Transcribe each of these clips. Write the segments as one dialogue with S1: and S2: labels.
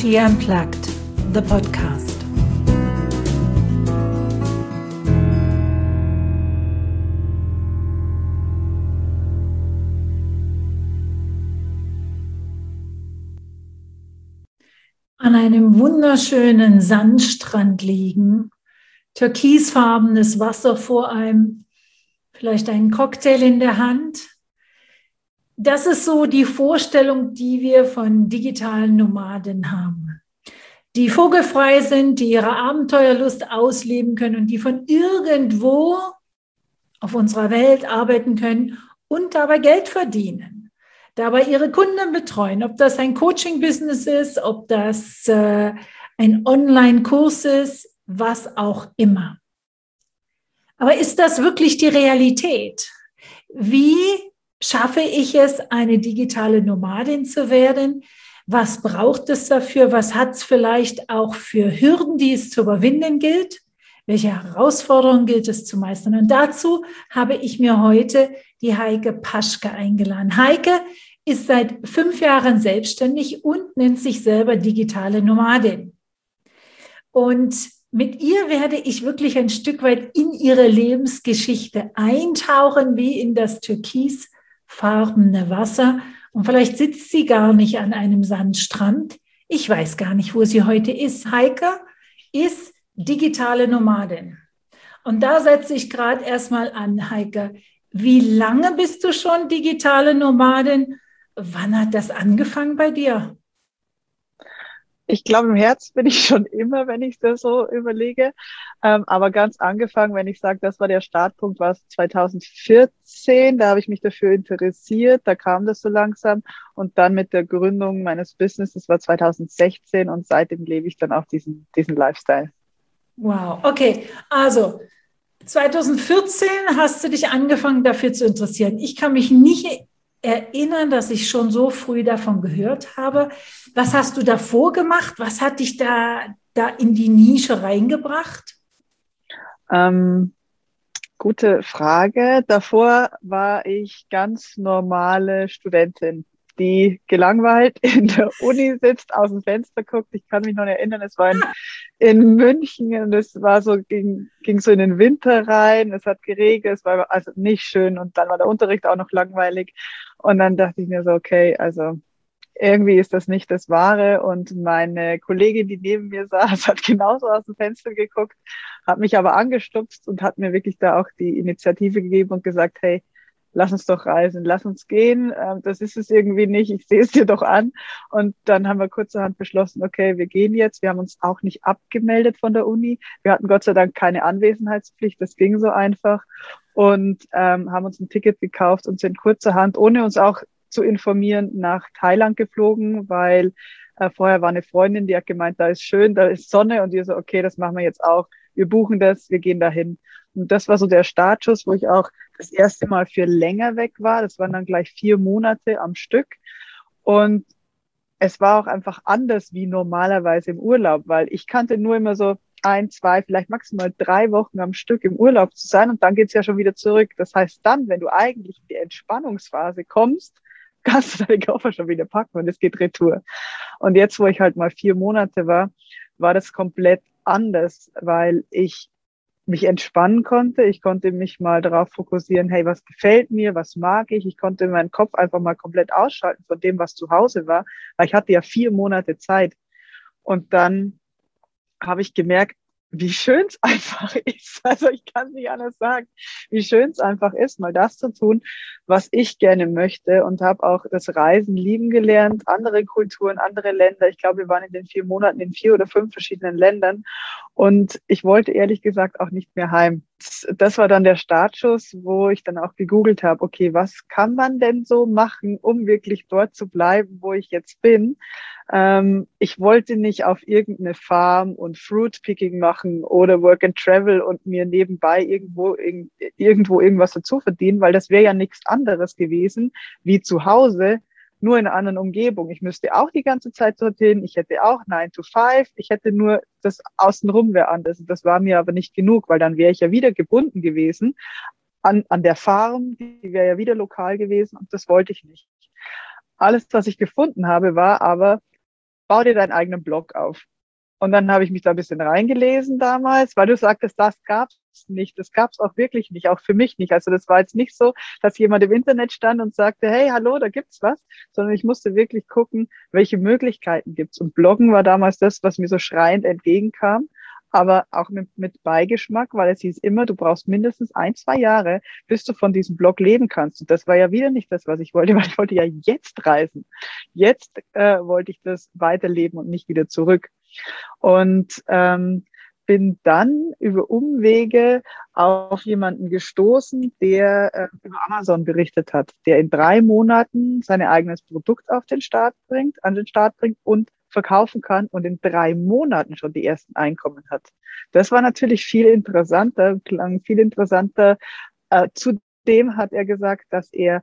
S1: Turkey Unplugged, the podcast. An einem wunderschönen Sandstrand liegen, türkisfarbenes Wasser vor einem, vielleicht einen Cocktail in der Hand. Das ist so die Vorstellung, die wir von digitalen Nomaden haben, die vogelfrei sind, die ihre Abenteuerlust ausleben können und die von irgendwo auf unserer Welt arbeiten können und dabei Geld verdienen, dabei ihre Kunden betreuen, ob das ein Coaching-Business ist, ob das ein Online-Kurs ist, was auch immer. Aber ist das wirklich die Realität? Wie schaffe ich es, eine digitale Nomadin zu werden? Was braucht es dafür? Was hat es vielleicht auch für Hürden, die es zu überwinden gilt? Welche Herausforderungen gilt es zu meistern? Und dazu habe ich mir heute die Heike Paschke eingeladen. Heike ist seit 5 Jahren selbstständig und nennt sich selber digitale Nomadin. Und mit ihr werde ich wirklich ein Stück weit in ihre Lebensgeschichte eintauchen, wie in das türkisfarbene Wasser. Und vielleicht sitzt sie gar nicht an einem Sandstrand. Ich weiß gar nicht, wo sie heute ist. Heike ist digitale Nomadin. Und da setze ich gerade erstmal an, Heike. Wie lange bist du schon digitale Nomadin? Wann hat das angefangen bei dir?
S2: Ich glaube, im Herz bin ich schon immer, wenn ich das so überlege. Aber ganz angefangen, wenn ich sage, das war der Startpunkt, war es 2014. Da habe ich mich dafür interessiert. Da kam das so langsam. Und dann mit der Gründung meines Business, das war 2016. Und seitdem lebe ich dann auch diesen Lifestyle.
S1: Wow, okay. Also 2014 hast du dich angefangen, dafür zu interessieren. Ich kann mich nicht erinnern, dass ich schon so früh davon gehört habe. Was hast du davor gemacht? Was hat dich da in die Nische reingebracht?
S2: Gute Frage. Davor war ich ganz normale Studentin, die gelangweilt in der Uni sitzt, aus dem Fenster guckt. Ich kann mich noch erinnern, es war in München und es war so, ging so in den Winter rein, es hat geregnet, es war also nicht schön und dann war der Unterricht auch noch langweilig. Und dann dachte ich mir so, okay, also irgendwie ist das nicht das Wahre. Und meine Kollegin, die neben mir saß, hat genauso aus dem Fenster geguckt, hat mich aber angestupst und hat mir wirklich da auch die Initiative gegeben und gesagt, hey, lass uns doch reisen, lass uns gehen. Das ist es irgendwie nicht, ich sehe es dir doch an. Und dann haben wir kurzerhand beschlossen, okay, wir gehen jetzt. Wir haben uns auch nicht abgemeldet von der Uni. Wir hatten Gott sei Dank keine Anwesenheitspflicht, das ging so einfach. Und haben uns ein Ticket gekauft und sind kurzerhand, ohne uns auch zu informieren, nach Thailand geflogen, weil vorher war eine Freundin, die hat gemeint, da ist schön, da ist Sonne und wir so, okay, das machen wir jetzt auch. Wir buchen das, wir gehen dahin. Und das war so der Startschuss, wo ich auch das erste Mal für länger weg war. Das waren dann gleich 4 Monate am Stück. Und es war auch einfach anders wie normalerweise im Urlaub, weil ich kannte nur immer so 1, 2, vielleicht maximal 3 Wochen am Stück im Urlaub zu sein und dann geht's ja schon wieder zurück. Das heißt dann, wenn du eigentlich in die Entspannungsphase kommst, kannst du deine Koffer schon wieder packen und es geht retour. Und jetzt, wo ich halt mal 4 Monate war, war das komplett anders, weil ich mich entspannen konnte. Ich konnte mich mal darauf fokussieren, hey, was gefällt mir, was mag ich? Ich konnte meinen Kopf einfach mal komplett ausschalten von dem, was zu Hause war, weil ich hatte ja 4 Monate Zeit. Und dann habe ich gemerkt, wie schön es einfach ist. Also ich kann nicht anders sagen, wie schön es einfach ist, mal das zu tun, was ich gerne möchte und habe auch das Reisen lieben gelernt, andere Kulturen, andere Länder. Ich glaube, wir waren in den 4 Monaten in 4 oder 5 verschiedenen Ländern und ich wollte ehrlich gesagt auch nicht mehr heim. Das war dann der Startschuss, wo ich dann auch gegoogelt habe, okay, was kann man denn so machen, um wirklich dort zu bleiben, wo ich jetzt bin? Ich wollte nicht auf irgendeine Farm und Fruit-Picking machen oder Work and Travel und mir nebenbei irgendwo irgendwas dazu verdienen, weil das wäre ja nichts anderes gewesen wie zu Hause, nur in einer anderen Umgebung. Ich müsste auch die ganze Zeit dorthin, ich hätte auch 9 to 5, ich hätte nur das Außenrum wäre anders. Das war mir aber nicht genug, weil dann wäre ich ja wieder gebunden gewesen an der Farm, die wäre ja wieder lokal gewesen und das wollte ich nicht. Alles, was ich gefunden habe, war aber bau dir deinen eigenen Blog auf. Und dann habe ich mich da ein bisschen reingelesen damals, weil du sagtest, das gab es nicht. Das gab es auch wirklich nicht, auch für mich nicht. Also das war jetzt nicht so, dass jemand im Internet stand und sagte, hey, hallo, da gibt's was, sondern ich musste wirklich gucken, welche Möglichkeiten gibt's. Und Bloggen war damals das, was mir so schreiend entgegenkam, aber auch mit Beigeschmack, weil es hieß immer, du brauchst mindestens 1, 2 Jahre, bis du von diesem Blog leben kannst. Und das war ja wieder nicht das, was ich wollte, weil ich wollte ja jetzt reisen. Jetzt wollte ich das weiterleben und nicht wieder zurück. Und bin dann über Umwege auf jemanden gestoßen, der über Amazon berichtet hat, der in 3 Monaten sein eigenes Produkt an den Start bringt und verkaufen kann und in 3 Monaten schon die ersten Einkommen hat. Das war natürlich viel interessanter, klang viel interessanter. Zudem hat er gesagt, dass er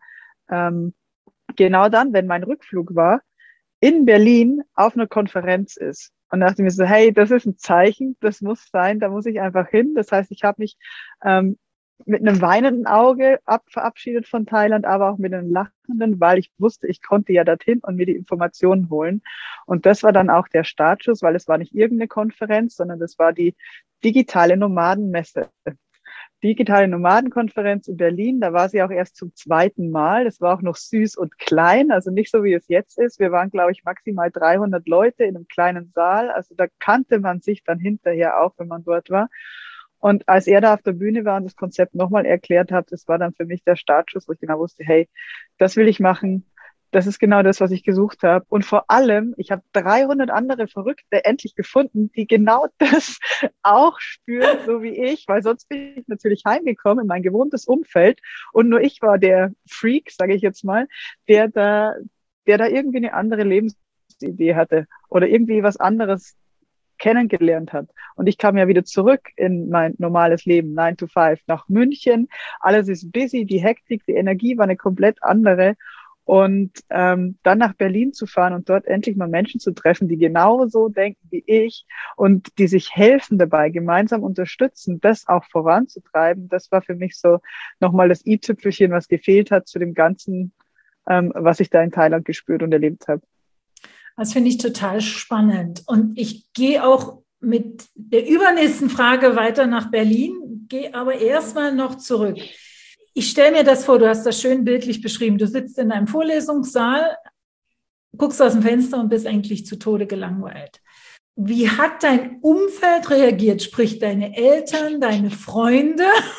S2: genau dann, wenn mein Rückflug war, in Berlin auf einer Konferenz ist. Und dachte mir so, hey, das ist ein Zeichen, das muss sein, da muss ich einfach hin. Das heißt, ich habe mich mit einem weinenden Auge verabschiedet von Thailand, aber auch mit einem lachenden, weil ich wusste, ich konnte ja dorthin und mir die Informationen holen. Und das war dann auch der Startschuss, weil es war nicht irgendeine Konferenz, sondern das war die digitale Nomadenmesse. Digitale Nomadenkonferenz in Berlin. Da war sie auch erst zum 2. Mal. Das war auch noch süß und klein, also nicht so, wie es jetzt ist. Wir waren, glaube ich, maximal 300 Leute in einem kleinen Saal. Also da kannte man sich dann hinterher auch, wenn man dort war. Und als er da auf der Bühne war und das Konzept nochmal erklärt hat, das war dann für mich der Startschuss, wo ich genau wusste, hey, das will ich machen. Das ist genau das, was ich gesucht habe. Und vor allem, ich habe 300 andere Verrückte endlich gefunden, die genau das auch spüren, so wie ich, weil sonst bin ich natürlich heimgekommen in mein gewohntes Umfeld und nur ich war der Freak, sage ich jetzt mal, der da irgendwie eine andere Lebensidee hatte oder irgendwie was anderes kennengelernt hat. Und ich kam ja wieder zurück in mein normales Leben, 9 to 5, nach München. Alles ist busy, die Hektik, die Energie war eine komplett andere. Und dann nach Berlin zu fahren und dort endlich mal Menschen zu treffen, die genauso denken wie ich und die sich helfen dabei, gemeinsam unterstützen, das auch voranzutreiben, das war für mich so nochmal das i-Tüpfelchen, was gefehlt hat zu dem Ganzen, was ich da in Thailand gespürt und erlebt habe.
S1: Das finde ich total spannend. Und ich gehe auch mit der übernächsten Frage weiter nach Berlin, gehe aber erstmal noch zurück. Ich stelle mir das vor, du hast das schön bildlich beschrieben. Du sitzt in einem Vorlesungssaal, guckst aus dem Fenster und bist eigentlich zu Tode gelangweilt. Wie hat dein Umfeld reagiert, sprich deine Eltern, deine Freunde,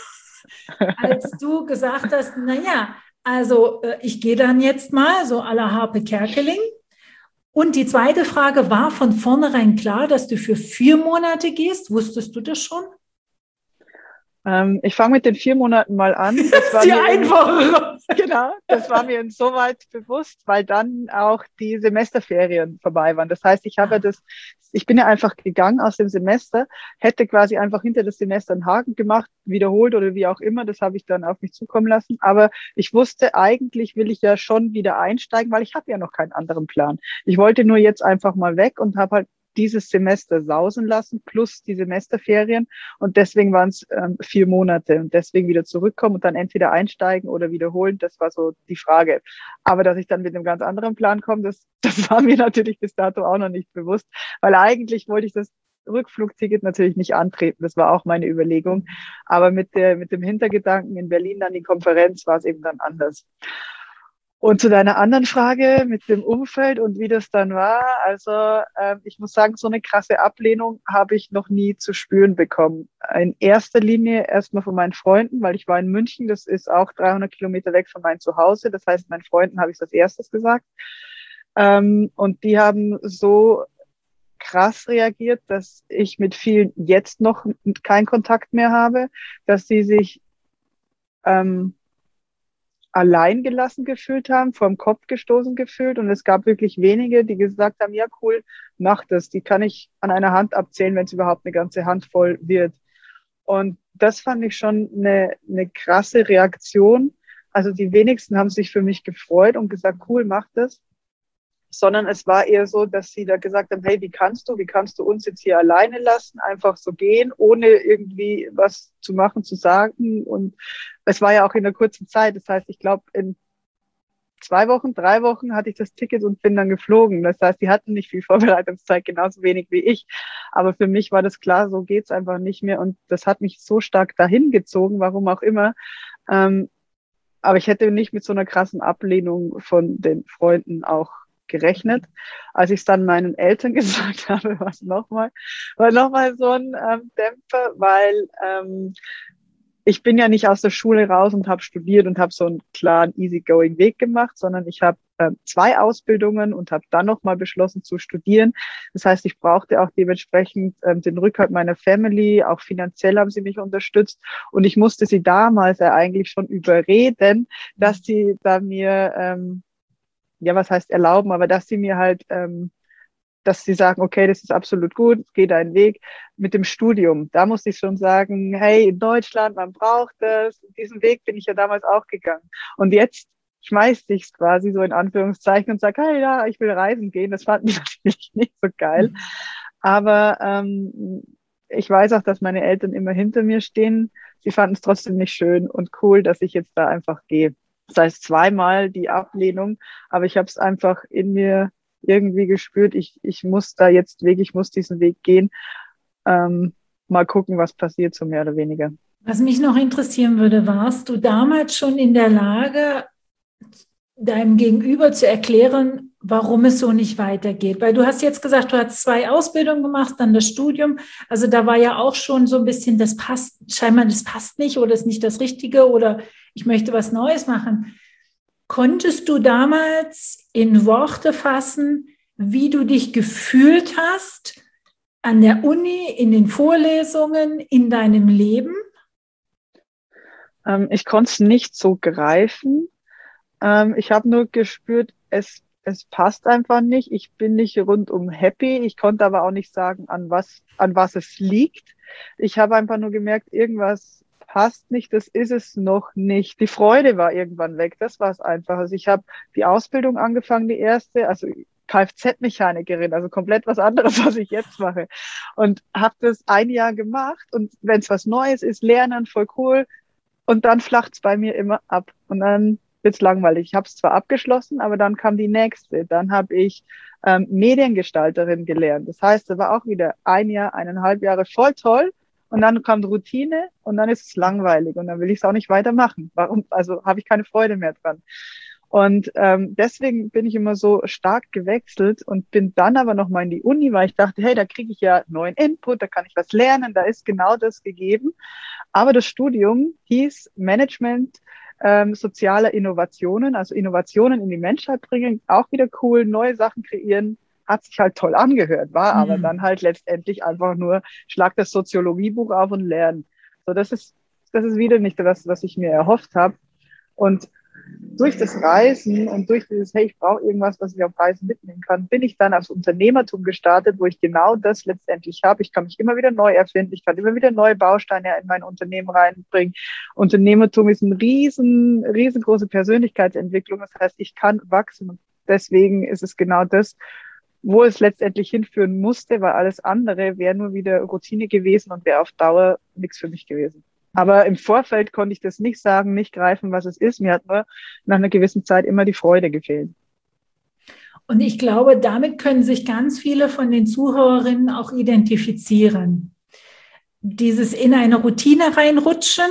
S1: als du gesagt hast, naja, also ich gehe dann jetzt mal, so à la Harpe Kerkeling. Und die zweite Frage, war von vornherein klar, dass du für 4 Monate gehst? Wusstest du das schon?
S2: Ich fange mit den 4 Monaten mal an.
S1: Das war die einfachere.
S2: Genau, das war mir insoweit bewusst, weil dann auch die Semesterferien vorbei waren. Das heißt, ich bin ja einfach gegangen aus dem Semester, hätte quasi einfach hinter das Semester einen Haken gemacht, wiederholt oder wie auch immer. Das habe ich dann auf mich zukommen lassen. Aber ich wusste, eigentlich will ich ja schon wieder einsteigen, weil ich habe ja noch keinen anderen Plan. Ich wollte nur jetzt einfach mal weg und habe halt dieses Semester sausen lassen, plus die Semesterferien. Und deswegen waren es 4 Monate und deswegen wieder zurückkommen und dann entweder einsteigen oder wiederholen. Das war so die Frage. Aber dass ich dann mit einem ganz anderen Plan komme, das war mir natürlich bis dato auch noch nicht bewusst, weil eigentlich wollte ich das Rückflugticket natürlich nicht antreten. Das war auch meine Überlegung. Aber mit dem Hintergedanken in Berlin dann die Konferenz war es eben dann anders. Und zu deiner anderen Frage mit dem Umfeld und wie das dann war, also ich muss sagen, so eine krasse Ablehnung habe ich noch nie zu spüren bekommen. In erster Linie erstmal von meinen Freunden, weil ich war in München, das ist auch 300 Kilometer weg von meinem Zuhause. Das heißt, meinen Freunden habe ich das als erstes gesagt. Und die haben so krass reagiert, dass ich mit vielen jetzt noch keinen Kontakt mehr habe, dass sie sich allein gelassen gefühlt haben, vorm Kopf gestoßen gefühlt. Und es gab wirklich wenige, die gesagt haben, ja cool, mach das. Die kann ich an einer Hand abzählen, wenn es überhaupt eine ganze Handvoll wird. Und das fand ich schon eine krasse Reaktion. Also die wenigsten haben sich für mich gefreut und gesagt, cool, mach das. Sondern es war eher so, dass sie da gesagt haben, hey, wie kannst du uns jetzt hier alleine lassen, einfach so gehen, ohne irgendwie was zu machen, zu sagen. Und es war ja auch in einer kurzen Zeit. Das heißt, ich glaube, in 2 Wochen, 3 Wochen hatte ich das Ticket und bin dann geflogen. Das heißt, die hatten nicht viel Vorbereitungszeit, genauso wenig wie ich. Aber für mich war das klar, so geht's einfach nicht mehr. Und das hat mich so stark dahin gezogen, warum auch immer. Aber ich hätte nicht mit so einer krassen Ablehnung von den Freunden auch gerechnet. Als ich es dann meinen Eltern gesagt habe, war nochmal so ein Dämpfer, weil ich bin ja nicht aus der Schule raus und habe studiert und habe so einen klaren, easygoing Weg gemacht, sondern ich habe 2 Ausbildungen und habe dann nochmal beschlossen zu studieren. Das heißt, ich brauchte auch dementsprechend den Rückhalt meiner Family, auch finanziell haben sie mich unterstützt und ich musste sie damals ja eigentlich schon überreden, dass sie da mir, ja was heißt erlauben, aber dass sie mir halt dass sie sagen, okay, das ist absolut gut, geh deinen Weg. Mit dem Studium, da musste ich schon sagen, hey, in Deutschland, man braucht das. Diesen Weg bin ich ja damals auch gegangen. Und jetzt schmeißt ich es quasi so in Anführungszeichen und sage, hey, ja, ich will reisen gehen. Das fanden die natürlich nicht so geil. Aber ich weiß auch, dass meine Eltern immer hinter mir stehen. Sie fanden es trotzdem nicht schön und cool, dass ich jetzt da einfach gehe. Das heißt 2-mal die Ablehnung, aber ich habe es einfach in mir irgendwie gespürt, ich muss da jetzt weg, ich muss diesen Weg gehen. Mal gucken, was passiert, so mehr oder weniger.
S1: Was mich noch interessieren würde, warst du damals schon in der Lage, deinem Gegenüber zu erklären, warum es so nicht weitergeht? Weil du hast jetzt gesagt, du hast 2 Ausbildungen gemacht, dann das Studium. Also da war ja auch schon so ein bisschen, das passt nicht oder ist nicht das Richtige oder ich möchte was Neues machen. Konntest du damals in Worte fassen, wie du dich gefühlt hast an der Uni, in den Vorlesungen, in deinem Leben?
S2: Ich konnte es nicht so greifen. Ich habe nur gespürt, es passt einfach nicht. Ich bin nicht rundum happy. Ich konnte aber auch nicht sagen, an was es liegt. Ich habe einfach nur gemerkt, irgendwas passt nicht, das ist es noch nicht. Die Freude war irgendwann weg, das war es einfach. Also ich habe die Ausbildung angefangen, die erste, also Kfz-Mechanikerin, also komplett was anderes, was ich jetzt mache. Und habe das 1 Jahr gemacht und wenn es was Neues ist, lernen, voll cool. Und dann flacht es bei mir immer ab und dann wird's langweilig. Ich habe es zwar abgeschlossen, aber dann kam die nächste. Dann habe ich Mediengestalterin gelernt. Das heißt, da war auch wieder 1 Jahr, 1,5 Jahre voll toll. Und dann kommt Routine und dann ist es langweilig und dann will ich es auch nicht weitermachen. Warum? Also habe ich keine Freude mehr dran. Und deswegen bin ich immer so stark gewechselt und bin dann aber nochmal in die Uni, weil ich dachte, hey, da kriege ich ja neuen Input, da kann ich was lernen, da ist genau das gegeben. Aber das Studium hieß Management sozialer Innovationen, also Innovationen in die Menschheit bringen, auch wieder cool, neue Sachen kreieren. Hat sich halt toll angehört, war aber dann halt letztendlich einfach nur, schlag das Soziologiebuch auf und lernen. So, das ist wieder nicht das, was ich mir erhofft habe. Und durch das Reisen und durch dieses, hey, ich brauche irgendwas, was ich auf Reisen mitnehmen kann, bin ich dann aufs Unternehmertum gestartet, wo ich genau das letztendlich habe. Ich kann mich immer wieder neu erfinden, ich kann immer wieder neue Bausteine in mein Unternehmen reinbringen. Unternehmertum ist eine riesengroße Persönlichkeitsentwicklung. Das heißt, ich kann wachsen und deswegen ist es genau das, wo es letztendlich hinführen musste, weil alles andere wäre nur wieder Routine gewesen und wäre auf Dauer nichts für mich gewesen. Aber im Vorfeld konnte ich das nicht sagen, nicht greifen, was es ist. Mir hat nur nach einer gewissen Zeit immer die Freude gefehlt.
S1: Und ich glaube, damit können sich ganz viele von den Zuhörerinnen auch identifizieren. Dieses in eine Routine reinrutschen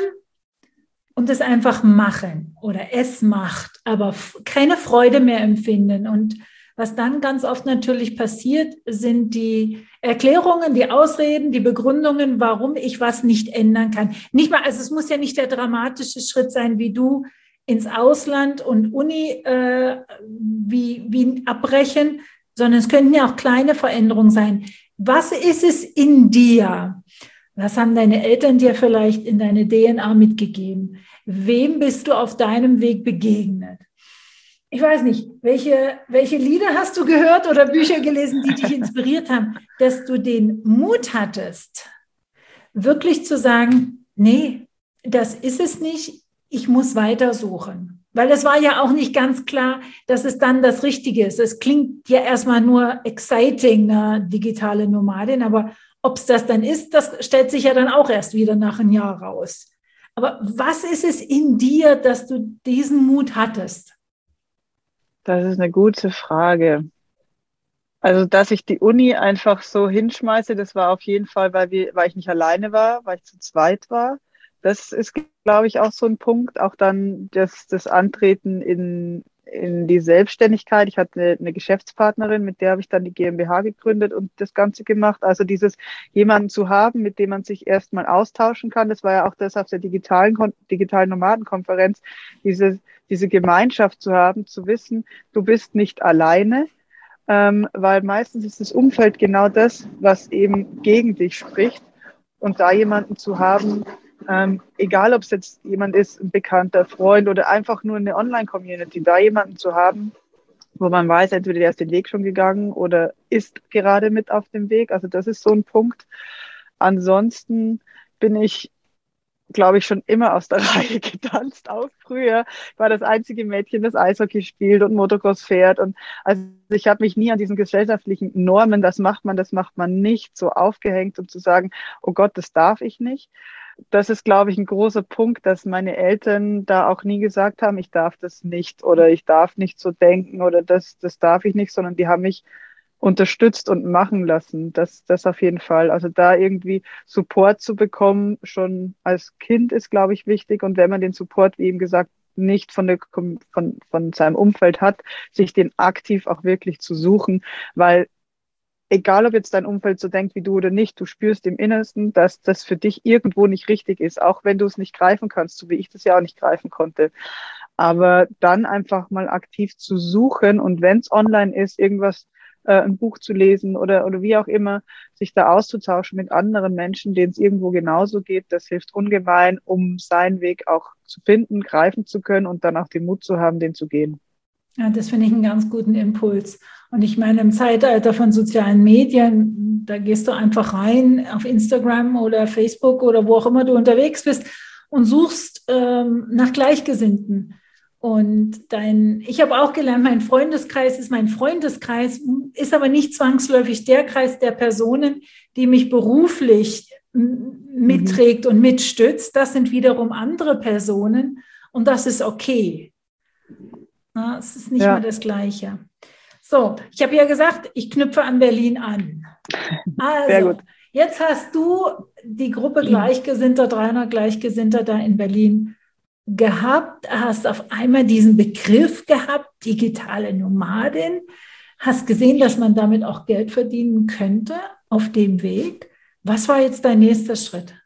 S1: und es einfach machen oder es macht, aber keine Freude mehr empfinden. Und was dann ganz oft natürlich passiert, sind die Erklärungen, die Ausreden, die Begründungen, warum ich was nicht ändern kann. Nicht mal, also es muss ja nicht der dramatische Schritt sein, wie du ins Ausland und Uni wie abbrechen, sondern es könnten ja auch kleine Veränderungen sein. Was ist es in dir? Was haben deine Eltern dir vielleicht in deine DNA mitgegeben? Wem bist du auf deinem Weg begegnet? Ich weiß nicht, welche Lieder hast du gehört oder Bücher gelesen, die dich inspiriert haben, dass du den Mut hattest, wirklich zu sagen, nee, das ist es nicht, ich muss weitersuchen. Weil es war ja auch nicht ganz klar, dass es dann das Richtige ist. Es klingt ja erstmal nur exciting, eine digitale Nomadin, aber ob es das dann ist, das stellt sich ja dann auch erst wieder nach einem Jahr raus. Aber was ist es in dir, dass du diesen Mut hattest?
S2: Das ist eine gute Frage. Also, dass ich die Uni einfach so hinschmeiße, das war auf jeden Fall, weil ich nicht alleine war, weil ich zu zweit war. Das ist, glaube ich, auch so ein Punkt. Auch dann das Antreten in die Selbstständigkeit. Ich hatte eine Geschäftspartnerin, mit der habe ich dann die GmbH gegründet und das Ganze gemacht. Also dieses jemanden zu haben, mit dem man sich erstmal austauschen kann. Das war ja auch das auf der digitalen Nomadenkonferenz, diese Gemeinschaft zu haben, zu wissen, du bist nicht alleine. Weil meistens ist das Umfeld genau das, was eben gegen dich spricht. Und da jemanden zu haben, egal ob es jetzt jemand ist, ein bekannter Freund oder einfach nur eine Online-Community, da jemanden zu haben, wo man weiß, entweder der ist den Weg schon gegangen oder ist gerade mit auf dem Weg. Also das ist so ein Punkt. Ansonsten bin ich, glaube ich, schon immer aus der Reihe getanzt, auch früher. Ich war das einzige Mädchen, das Eishockey spielt und Motocross fährt. Und also ich habe mich nie an diesen gesellschaftlichen Normen, das macht man nicht, so aufgehängt und zu sagen, oh Gott, das darf ich nicht. Das ist, glaube ich, ein großer Punkt, dass meine Eltern da auch nie gesagt haben, ich darf das nicht oder ich darf nicht so denken oder das darf ich nicht, sondern die haben mich unterstützt und machen lassen. Das auf jeden Fall. Also da irgendwie Support zu bekommen, schon als Kind ist, glaube ich, wichtig. Und wenn man den Support, wie eben gesagt, nicht von seinem Umfeld hat, sich den aktiv auch wirklich zu suchen, weil egal ob jetzt dein Umfeld so denkt wie du oder nicht, du spürst im Innersten, dass das für dich irgendwo nicht richtig ist, auch wenn du es nicht greifen kannst, so wie ich das ja auch nicht greifen konnte. Aber dann einfach mal aktiv zu suchen und wenn es online ist, irgendwas, ein Buch zu lesen oder wie auch immer, sich da auszutauschen mit anderen Menschen, denen es irgendwo genauso geht, das hilft ungemein, um seinen Weg auch zu finden, greifen zu können und dann auch den Mut zu haben, den zu gehen.
S1: Ja, das finde ich einen ganz guten Impuls. Und ich meine, im Zeitalter von sozialen Medien, da gehst du einfach rein auf Instagram oder Facebook oder wo auch immer du unterwegs bist und suchst nach Gleichgesinnten. Und ich habe auch gelernt, mein Freundeskreis ist aber nicht zwangsläufig der Kreis der Personen, die mich beruflich mitträgt und mitstützt. Das sind wiederum andere Personen und das ist okay. Na, es ist nicht mehr das Gleiche. So, ich habe ja gesagt, ich knüpfe an Berlin an. Also, sehr gut. Jetzt hast du die Gruppe Gleichgesinnter, 300 Gleichgesinnter da in Berlin gehabt, hast auf einmal diesen Begriff gehabt, digitale Nomadin, hast gesehen, dass man damit auch Geld verdienen könnte auf dem Weg. Was war jetzt dein nächster Schritt?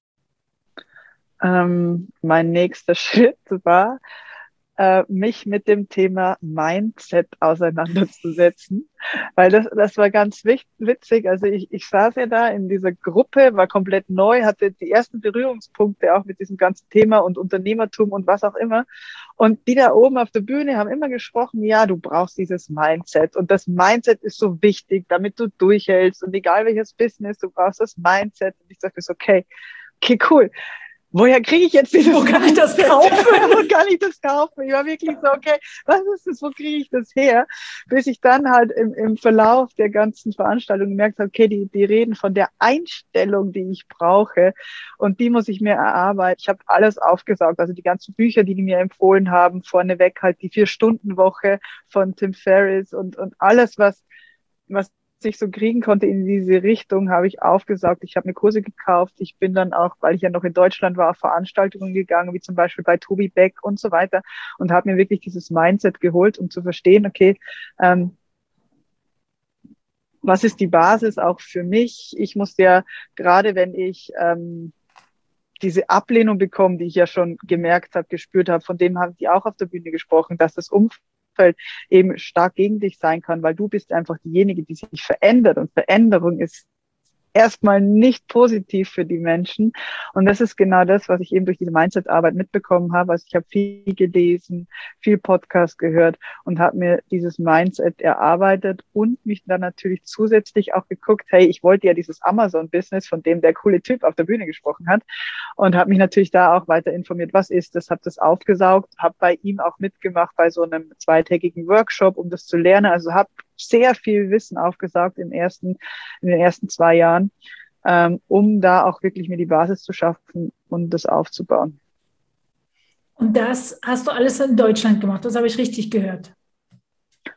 S2: Mein nächster Schritt war, mich mit dem Thema Mindset auseinanderzusetzen, weil das war ganz witzig. Also ich saß ja da in dieser Gruppe, war komplett neu, hatte die ersten Berührungspunkte auch mit diesem ganzen Thema und Unternehmertum und was auch immer. Und die da oben auf der Bühne haben immer gesprochen, ja, du brauchst dieses Mindset und das Mindset ist so wichtig, damit du durchhältst und egal welches Business, du brauchst das Mindset. Und ich dachte so, okay, cool. Woher kriege ich jetzt dieses?
S1: Wo kann ich das kaufen?
S2: Wo kann ich das kaufen? Ich war wirklich so, okay, was ist das? Wo kriege ich das her? Bis ich dann halt im Verlauf der ganzen Veranstaltung gemerkt habe, okay, die reden von der Einstellung, die ich brauche und die muss ich mir erarbeiten. Ich habe alles aufgesaugt, also die ganzen Bücher, die mir empfohlen haben, vorneweg halt die 4-Stunden-Woche von Tim Ferriss und alles, was ich so kriegen konnte in diese Richtung, habe ich aufgesaugt. Ich habe mir Kurse gekauft. Ich bin dann auch, weil ich ja noch in Deutschland war, auf Veranstaltungen gegangen, wie zum Beispiel bei Tobi Beck und so weiter und habe mir wirklich dieses Mindset geholt, um zu verstehen, okay, was ist die Basis auch für mich? Ich muss ja, gerade wenn ich diese Ablehnung bekomme, die ich ja schon gemerkt habe, gespürt habe, von dem haben die auch auf der Bühne gesprochen, dass das Umfeld eben stark gegen dich sein kann, weil du bist einfach diejenige, die sich verändert und Veränderung ist erstmal nicht positiv für die Menschen und das ist genau das, was ich eben durch diese Mindset-Arbeit mitbekommen habe. Also ich habe viel gelesen, viel Podcast gehört und habe mir dieses Mindset erarbeitet und mich dann natürlich zusätzlich auch geguckt, hey, ich wollte ja dieses Amazon-Business, von dem der coole Typ auf der Bühne gesprochen hat und habe mich natürlich da auch weiter informiert, was ist das, habe das aufgesaugt, habe bei ihm auch mitgemacht bei so einem 2-tägigen Workshop, um das zu lernen, also habe sehr viel Wissen aufgesaugt in den ersten 2 Jahren, um da auch wirklich mir die Basis zu schaffen und das aufzubauen.
S1: Und das hast du alles in Deutschland gemacht, das habe ich richtig gehört.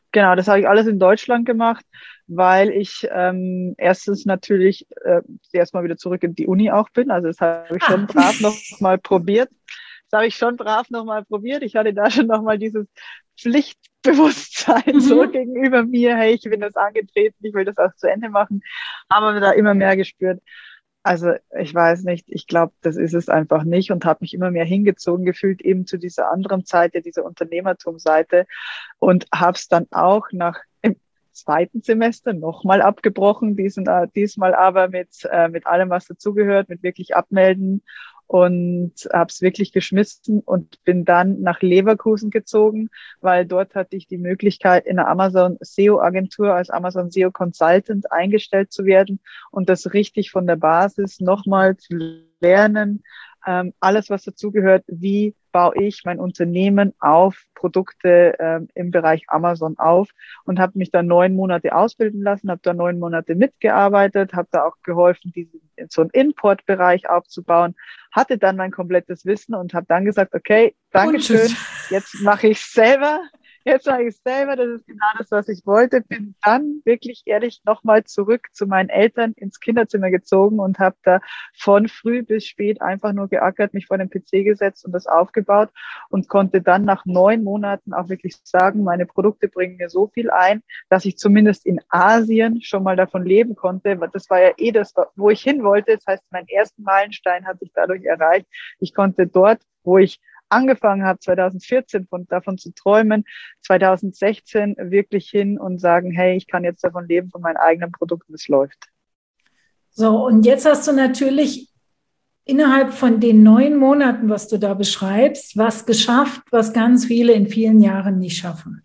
S2: Genau, das habe ich alles in Deutschland gemacht, weil ich erstens natürlich erstmal wieder zurück in die Uni auch bin. Also das habe ich schon brav noch mal probiert. Das habe ich schon brav noch mal probiert. Ich hatte da schon noch mal dieses Pflichtbewusstsein so gegenüber mir. Hey, ich bin das angetreten, ich will das auch zu Ende machen. Aber da immer mehr gespürt. Also ich weiß nicht, ich glaube, das ist es einfach nicht und habe mich immer mehr hingezogen gefühlt eben zu dieser anderen Seite, dieser Unternehmertumsseite und habe es dann auch nach im zweiten Semester nochmal abgebrochen, diesmal aber mit allem, was dazugehört, mit wirklich abmelden und habe es wirklich geschmissen und bin dann nach Leverkusen gezogen, weil dort hatte ich die Möglichkeit, in der Amazon SEO-Agentur als Amazon SEO Consultant eingestellt zu werden und das richtig von der Basis nochmal zu lernen, alles, was dazugehört, wie baue ich mein Unternehmen auf, Produkte im Bereich Amazon auf und habe mich da 9 Monate ausbilden lassen, habe da 9 Monate mitgearbeitet, habe da auch geholfen, so einen Importbereich aufzubauen, hatte dann mein komplettes Wissen und habe dann gesagt, okay, Dankeschön, jetzt mache ich selber. Jetzt sage ich selber, das ist genau das, was ich wollte. Bin dann wirklich ehrlich nochmal zurück zu meinen Eltern ins Kinderzimmer gezogen und habe da von früh bis spät einfach nur geackert, mich vor den PC gesetzt und das aufgebaut und konnte dann nach 9 Monaten auch wirklich sagen, meine Produkte bringen mir so viel ein, dass ich zumindest in Asien schon mal davon leben konnte. Das war ja das, wo ich hin wollte. Das heißt, meinen ersten Meilenstein hatte ich dadurch erreicht. Ich konnte dort, wo ich angefangen habe, 2014 davon zu träumen, 2016 wirklich hin und sagen, hey, ich kann jetzt davon leben, von meinen eigenen Produkten, es läuft.
S1: So, und jetzt hast du natürlich innerhalb von den 9 Monaten, was du da beschreibst, was geschafft, was ganz viele in vielen Jahren nicht schaffen.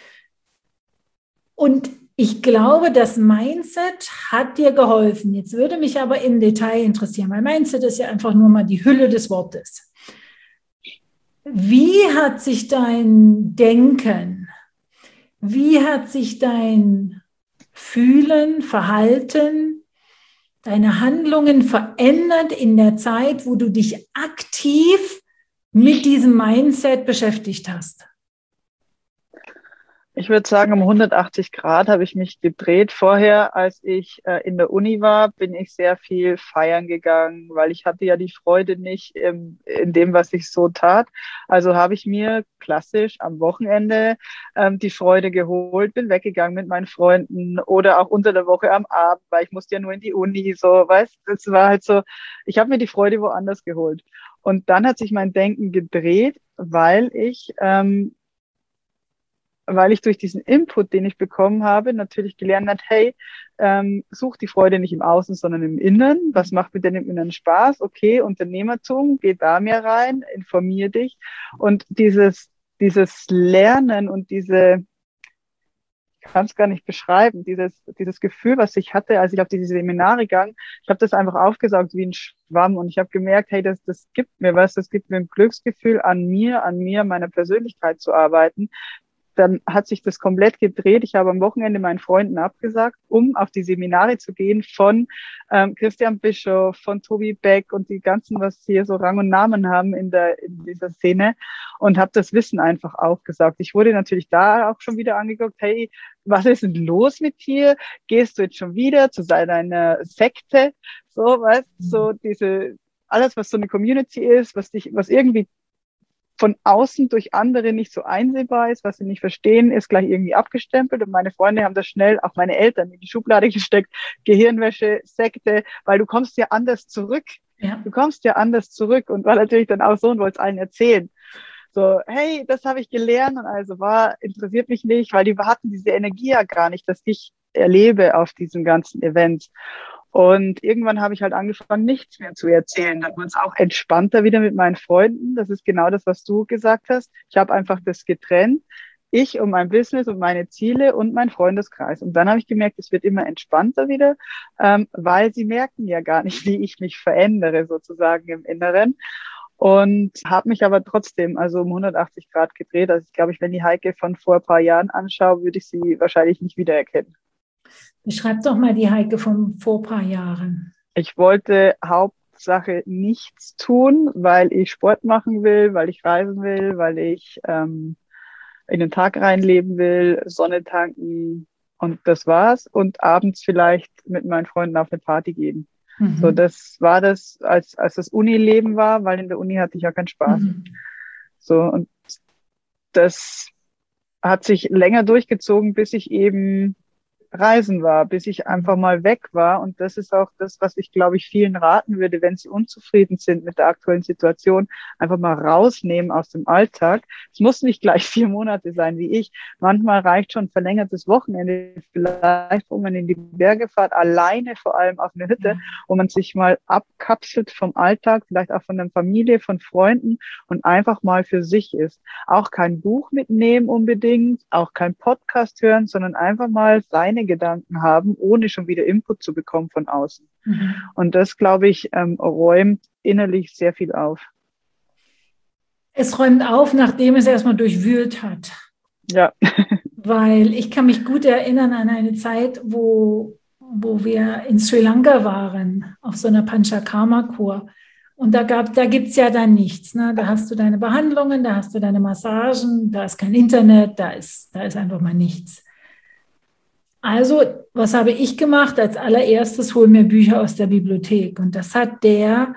S1: Und ich glaube, das Mindset hat dir geholfen. Jetzt würde mich aber im Detail interessieren, weil Mindset ist ja einfach nur mal die Hülle des Wortes. Wie hat sich dein Denken, wie hat sich dein Fühlen, Verhalten, deine Handlungen verändert in der Zeit, wo du dich aktiv mit diesem Mindset beschäftigt hast?
S2: Ich würde sagen, um 180 Grad habe ich mich gedreht. Vorher, als ich in der Uni war, bin ich sehr viel feiern gegangen, weil ich hatte ja die Freude nicht in dem, was ich so tat. Also habe ich mir klassisch am Wochenende die Freude geholt, bin weggegangen mit meinen Freunden oder auch unter der Woche am Abend, weil ich musste ja nur in die Uni, so, weißt, das war halt so, ich habe mir die Freude woanders geholt. Und dann hat sich mein Denken gedreht, weil ich durch diesen Input, den ich bekommen habe, natürlich gelernt habe, hey, such die Freude nicht im Außen, sondern im Innen. Was macht mir denn im Inneren Spaß? Okay, Unternehmertum, geh da mehr rein, informier dich. Und dieses Lernen und ich kann es gar nicht beschreiben, dieses Gefühl, was ich hatte, als ich auf diese Seminare ging, ich habe das einfach aufgesaugt wie ein Schwamm und ich habe gemerkt, hey, das gibt mir was, das gibt mir ein Glücksgefühl an mir, meiner Persönlichkeit zu arbeiten. Dann hat sich das komplett gedreht. Ich habe am Wochenende meinen Freunden abgesagt, um auf die Seminare zu gehen von Christian Bischof, von Tobi Beck und die ganzen, was hier so Rang und Namen haben in dieser Szene und habe das Wissen einfach aufgesaugt. Ich wurde natürlich da auch schon wieder angeguckt, hey, was ist denn los mit dir? Gehst du jetzt schon wieder zu deiner Sekte? So, weißt so alles, was so eine Community ist, was irgendwie von außen durch andere nicht so einsehbar ist, was sie nicht verstehen, ist gleich irgendwie abgestempelt. Und meine Freunde haben das schnell, auch meine Eltern, in die Schublade gesteckt. Gehirnwäsche, Sekte, weil du kommst ja anders zurück. Ja. Du kommst ja anders zurück und war natürlich dann auch so und wollte es allen erzählen. So, hey, das habe ich gelernt und also interessiert mich nicht, weil die hatten diese Energie ja gar nicht, dass ich erlebe auf diesen ganzen Events. Und irgendwann habe ich halt angefangen, nichts mehr zu erzählen. Dann wurde es auch entspannter wieder mit meinen Freunden. Das ist genau das, was du gesagt hast. Ich habe einfach das getrennt. Ich und mein Business und meine Ziele und mein Freundeskreis. Und dann habe ich gemerkt, es wird immer entspannter wieder, weil sie merken ja gar nicht, wie ich mich verändere sozusagen im Inneren. Und habe mich aber trotzdem also um 180 Grad gedreht. Also ich glaube, wenn die Heike von vor ein paar Jahren anschaue, würde ich sie wahrscheinlich nicht wiedererkennen.
S1: Beschreib doch mal die Heike von vor ein paar Jahren.
S2: Ich wollte Hauptsache nichts tun, weil ich Sport machen will, weil ich reisen will, weil ich in den Tag reinleben will, Sonne tanken und das war's. Und abends vielleicht mit meinen Freunden auf eine Party gehen. So, das war das, als das Unileben war, weil in der Uni hatte ich ja keinen Spaß. So, und das hat sich länger durchgezogen, bis ich eben reisen war, bis ich einfach mal weg war. Und das ist auch das, was ich, glaube ich, vielen raten würde, wenn sie unzufrieden sind mit der aktuellen Situation, einfach mal rausnehmen aus dem Alltag. Es muss nicht gleich 4 Monate sein wie ich. Manchmal reicht schon ein verlängertes Wochenende vielleicht, wo man in die Berge fährt, alleine vor allem auf eine Hütte, wo man sich mal abkapselt vom Alltag, vielleicht auch von der Familie, von Freunden und einfach mal für sich ist. Auch kein Buch mitnehmen unbedingt, auch kein Podcast hören, sondern einfach mal seine Gedanken haben, ohne schon wieder Input zu bekommen von außen. Und das, glaube ich, räumt innerlich sehr viel auf.
S1: Es räumt auf, nachdem es erstmal durchwühlt hat.
S2: Ja.
S1: Weil ich kann mich gut erinnern an eine Zeit, wo wir in Sri Lanka waren, auf so einer Panchakarma-Kur. Und da gibt es ja dann nichts. Ne? Da hast du deine Behandlungen, da hast du deine Massagen, da ist kein Internet, da ist einfach mal nichts. Also, was habe ich gemacht? Als allererstes hol mir Bücher aus der Bibliothek. Und das hat der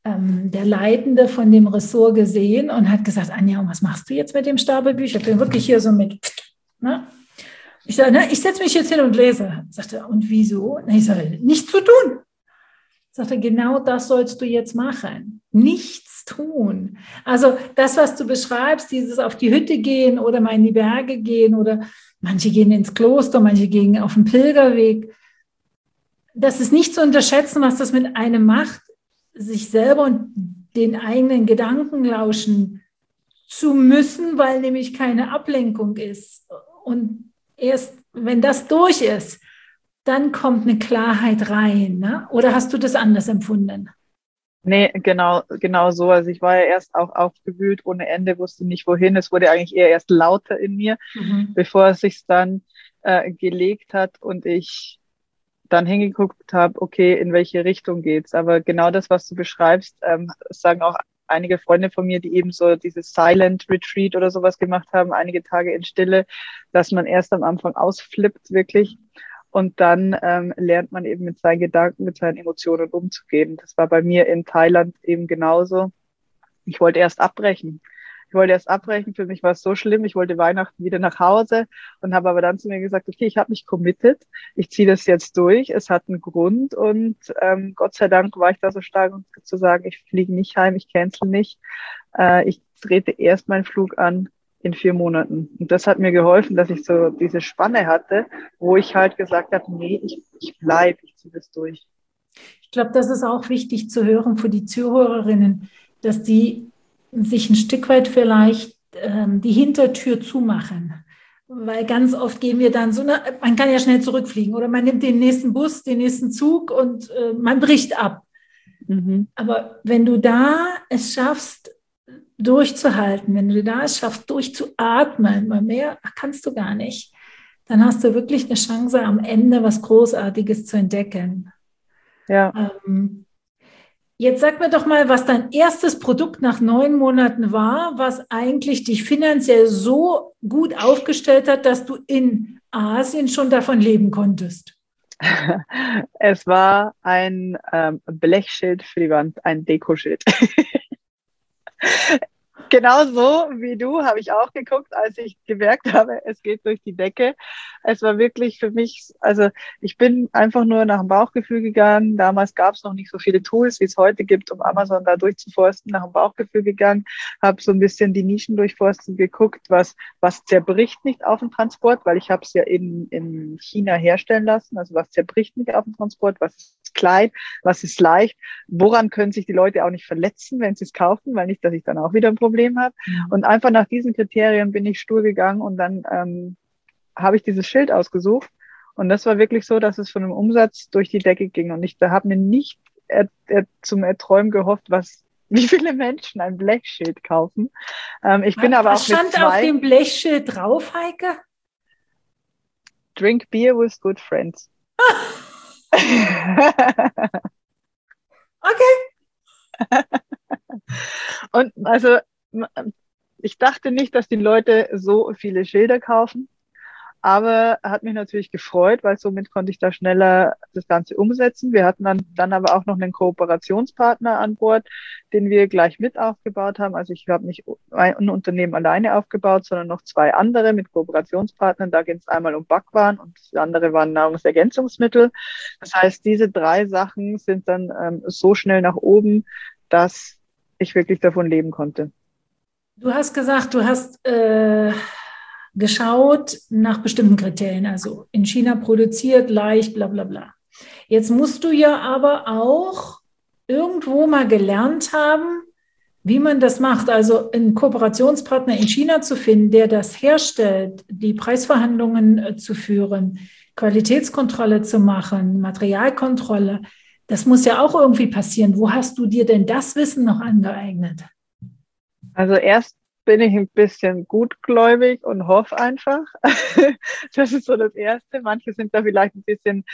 S1: Leitende von dem Ressort gesehen und hat gesagt, Anja, und was machst du jetzt mit dem Stapel Bücher? Ich bin wirklich hier so mit, ne? Ich sage, ne, ich setze mich jetzt hin und lese. Sagt er, und wieso? Ich sage, nichts zu tun. Sagt er, genau das sollst du jetzt machen. Nichts tun. Also das, was du beschreibst, dieses auf die Hütte gehen oder mal in die Berge gehen oder manche gehen ins Kloster, manche gehen auf den Pilgerweg. Das ist nicht zu unterschätzen, was das mit einem macht, sich selber und den eigenen Gedanken lauschen zu müssen, weil nämlich keine Ablenkung ist. Und erst wenn das durch ist, dann kommt eine Klarheit rein. Ne? Oder hast du das anders empfunden?
S2: Nee, genau so. Also ich war ja erst auch aufgewühlt ohne Ende, wusste nicht wohin. Es wurde eigentlich eher erst lauter in mir, bevor es sich dann gelegt hat und ich dann hingeguckt habe, okay, in welche Richtung geht's. Aber genau das, was du beschreibst, sagen auch einige Freunde von mir, die eben so dieses Silent Retreat oder sowas gemacht haben, einige Tage in Stille, dass man erst am Anfang ausflippt wirklich. Und dann lernt man eben mit seinen Gedanken, mit seinen Emotionen umzugehen. Das war bei mir in Thailand eben genauso. Ich wollte erst abbrechen. Für mich war es so schlimm. Ich wollte Weihnachten wieder nach Hause und habe aber dann zu mir gesagt, okay, ich habe mich committed. Ich ziehe das jetzt durch. Es hat einen Grund und Gott sei Dank war ich da so stark, um zu sagen, ich fliege nicht heim, ich cancel nicht. Ich trete erst meinen Flug an in 4 Monaten. Und das hat mir geholfen, dass ich so diese Spanne hatte, wo ich halt gesagt habe, nee, ich bleibe, ich ziehe das durch.
S1: Ich glaube, das ist auch wichtig zu hören für die Zuhörerinnen, dass die sich ein Stück weit vielleicht die Hintertür zumachen. Weil ganz oft gehen wir dann so, man kann ja schnell zurückfliegen oder man nimmt den nächsten Bus, den nächsten Zug und man bricht ab. Aber wenn du da es schaffst, durchzuhalten, wenn du da es schaffst, durchzuatmen, weil mehr kannst du gar nicht, dann hast du wirklich eine Chance, am Ende was Großartiges zu entdecken.
S2: Ja.
S1: Jetzt sag mir doch mal, was dein erstes Produkt nach 9 Monaten war, was eigentlich dich finanziell so gut aufgestellt hat, dass du in Asien schon davon leben konntest.
S2: Es war ein Blechschild für die Wand, ein Dekoschild. Genauso wie du habe ich auch geguckt, als ich gemerkt habe, es geht durch die Decke. Es war wirklich für mich, also ich bin einfach nur nach dem Bauchgefühl gegangen. Damals gab es noch nicht so viele Tools, wie es heute gibt, um Amazon da durchzuforsten. Nach dem Bauchgefühl gegangen, habe so ein bisschen die Nischen durchforsten, geguckt, was zerbricht nicht auf dem Transport, weil ich habe es ja in China herstellen lassen. Also was zerbricht nicht auf dem Transport, was ist klein, was ist leicht, woran können sich die Leute auch nicht verletzen, wenn sie es kaufen, weil nicht, dass ich dann auch wieder ein Problem habe. Und einfach nach diesen Kriterien bin ich stur gegangen und dann habe ich dieses Schild ausgesucht. Und das war wirklich so, dass es von dem Umsatz durch die Decke ging. Und ich habe mir nicht zum Erträumen gehofft, wie viele Menschen ein Blechschild kaufen. Ich bin aber
S1: was
S2: auch mit
S1: stand auf dem Blechschild drauf, Heike?
S2: Drink beer with good friends.
S1: Okay.
S2: Und also ich dachte nicht, dass die Leute so viele Schilder kaufen. Aber hat mich natürlich gefreut, weil somit konnte ich da schneller das Ganze umsetzen. Wir hatten dann aber auch noch einen Kooperationspartner an Bord, den wir gleich mit aufgebaut haben. Also ich habe nicht ein Unternehmen alleine aufgebaut, sondern noch zwei andere mit Kooperationspartnern. Da ging es einmal um Backwaren und das andere waren Nahrungsergänzungsmittel. Das heißt, diese drei Sachen sind dann so schnell nach oben, dass ich wirklich davon leben konnte.
S1: Du hast gesagt, du hast geschaut nach bestimmten Kriterien, also in China produziert, leicht, bla bla bla. Jetzt musst du ja aber auch irgendwo mal gelernt haben, wie man das macht. Also einen Kooperationspartner in China zu finden, der das herstellt, die Preisverhandlungen zu führen, Qualitätskontrolle zu machen, Materialkontrolle, das muss ja auch irgendwie passieren. Wo hast du dir denn das Wissen noch angeeignet?
S2: Also erst bin ich ein bisschen gutgläubig und hoffe einfach. Das ist so das Erste. Manche sind da vielleicht ein bisschen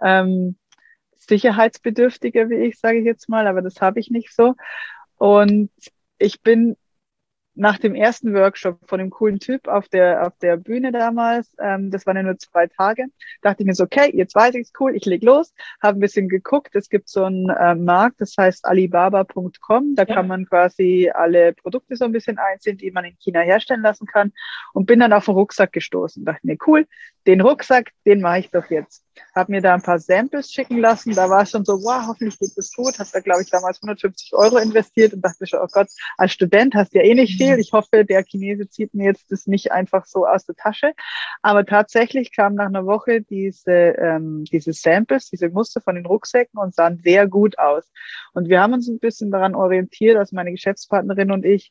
S2: sicherheitsbedürftiger, wie ich, sage ich jetzt mal, aber das habe ich nicht so. Und ich bin nach dem ersten Workshop von dem coolen Typ auf der Bühne damals, das waren ja nur 2 Tage, dachte ich mir so, okay, jetzt weiß ich's, cool, ich leg los, habe ein bisschen geguckt, es gibt so einen Markt, das heißt Alibaba.com, da kann man quasi alle Produkte so ein bisschen einsehen, die man in China herstellen lassen kann und bin dann auf einen Rucksack gestoßen, dachte mir, cool, den Rucksack, den mache ich doch jetzt. Habe mir da ein paar Samples schicken lassen, da war es schon so, wow, hoffentlich geht das gut, habe da, glaube ich, damals 150 € investiert und dachte schon, oh Gott, als Student hast du ja eh nicht viel, ich hoffe, der Chinese zieht mir jetzt das nicht einfach so aus der Tasche, aber tatsächlich kamen nach einer Woche diese Samples, diese Muster von den Rucksäcken und sahen sehr gut aus und wir haben uns ein bisschen daran orientiert, also meine Geschäftspartnerin und ich,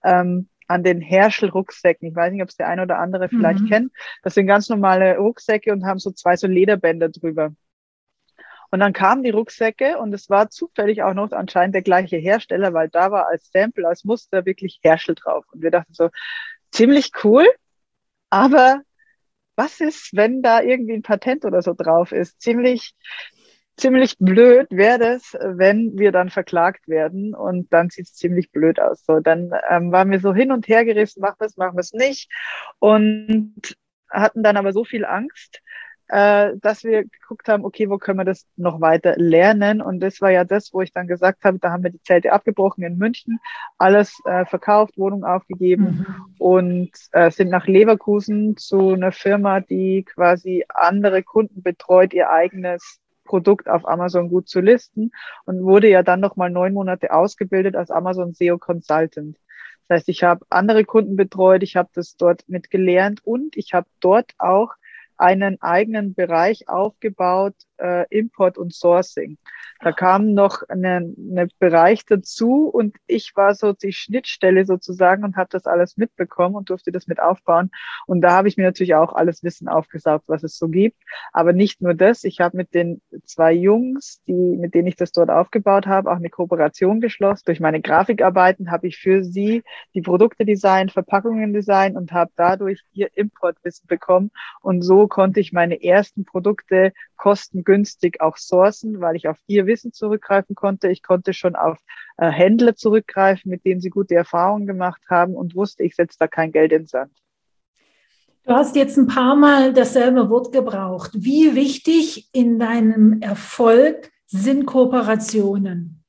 S2: an den Herschel-Rucksäcken. Ich weiß nicht, ob es der eine oder andere vielleicht kennt. Das sind ganz normale Rucksäcke und haben so 2 so Lederbänder drüber. Und dann kamen die Rucksäcke und es war zufällig auch noch anscheinend der gleiche Hersteller, weil da war als Sample, als Muster wirklich Herschel drauf. Und wir dachten so, ziemlich cool, aber was ist, wenn da irgendwie ein Patent oder so drauf ist? Ziemlich blöd wäre das, wenn wir dann verklagt werden und dann sieht es ziemlich blöd aus. So, dann waren wir so hin und her gerissen, machen wir es nicht und hatten dann aber so viel Angst, dass wir geguckt haben, okay, wo können wir das noch weiter lernen? Und das war ja das, wo ich dann gesagt habe, da haben wir die Zelte abgebrochen in München, alles verkauft, Wohnung aufgegeben und sind nach Leverkusen zu einer Firma, die quasi andere Kunden betreut, ihr eigenes Produkt auf Amazon gut zu listen und wurde ja dann nochmal 9 Monate ausgebildet als Amazon SEO Consultant. Das heißt, ich habe andere Kunden betreut, ich habe das dort mit gelernt und ich habe dort auch einen eigenen Bereich aufgebaut, Import und Sourcing. Da kam noch ein Bereich dazu und ich war so die Schnittstelle sozusagen und habe das alles mitbekommen und durfte das mit aufbauen. Und da habe ich mir natürlich auch alles Wissen aufgesaugt, was es so gibt. Aber nicht nur das, ich habe mit den 2 Jungs, mit denen ich das dort aufgebaut habe, auch eine Kooperation geschlossen. Durch meine Grafikarbeiten habe ich für sie die Produkte designt, Verpackungen designt und habe dadurch ihr Importwissen bekommen. Und so konnte ich meine ersten Produkte kostengünstig auch sourcen, weil ich auf ihr Wissen zurückgreifen konnte. Ich konnte schon auf Händler zurückgreifen, mit denen sie gute Erfahrungen gemacht haben und wusste, ich setze da kein Geld in den Sand.
S1: Du hast jetzt ein paar Mal dasselbe Wort gebraucht. Wie wichtig in deinem Erfolg sind Kooperationen?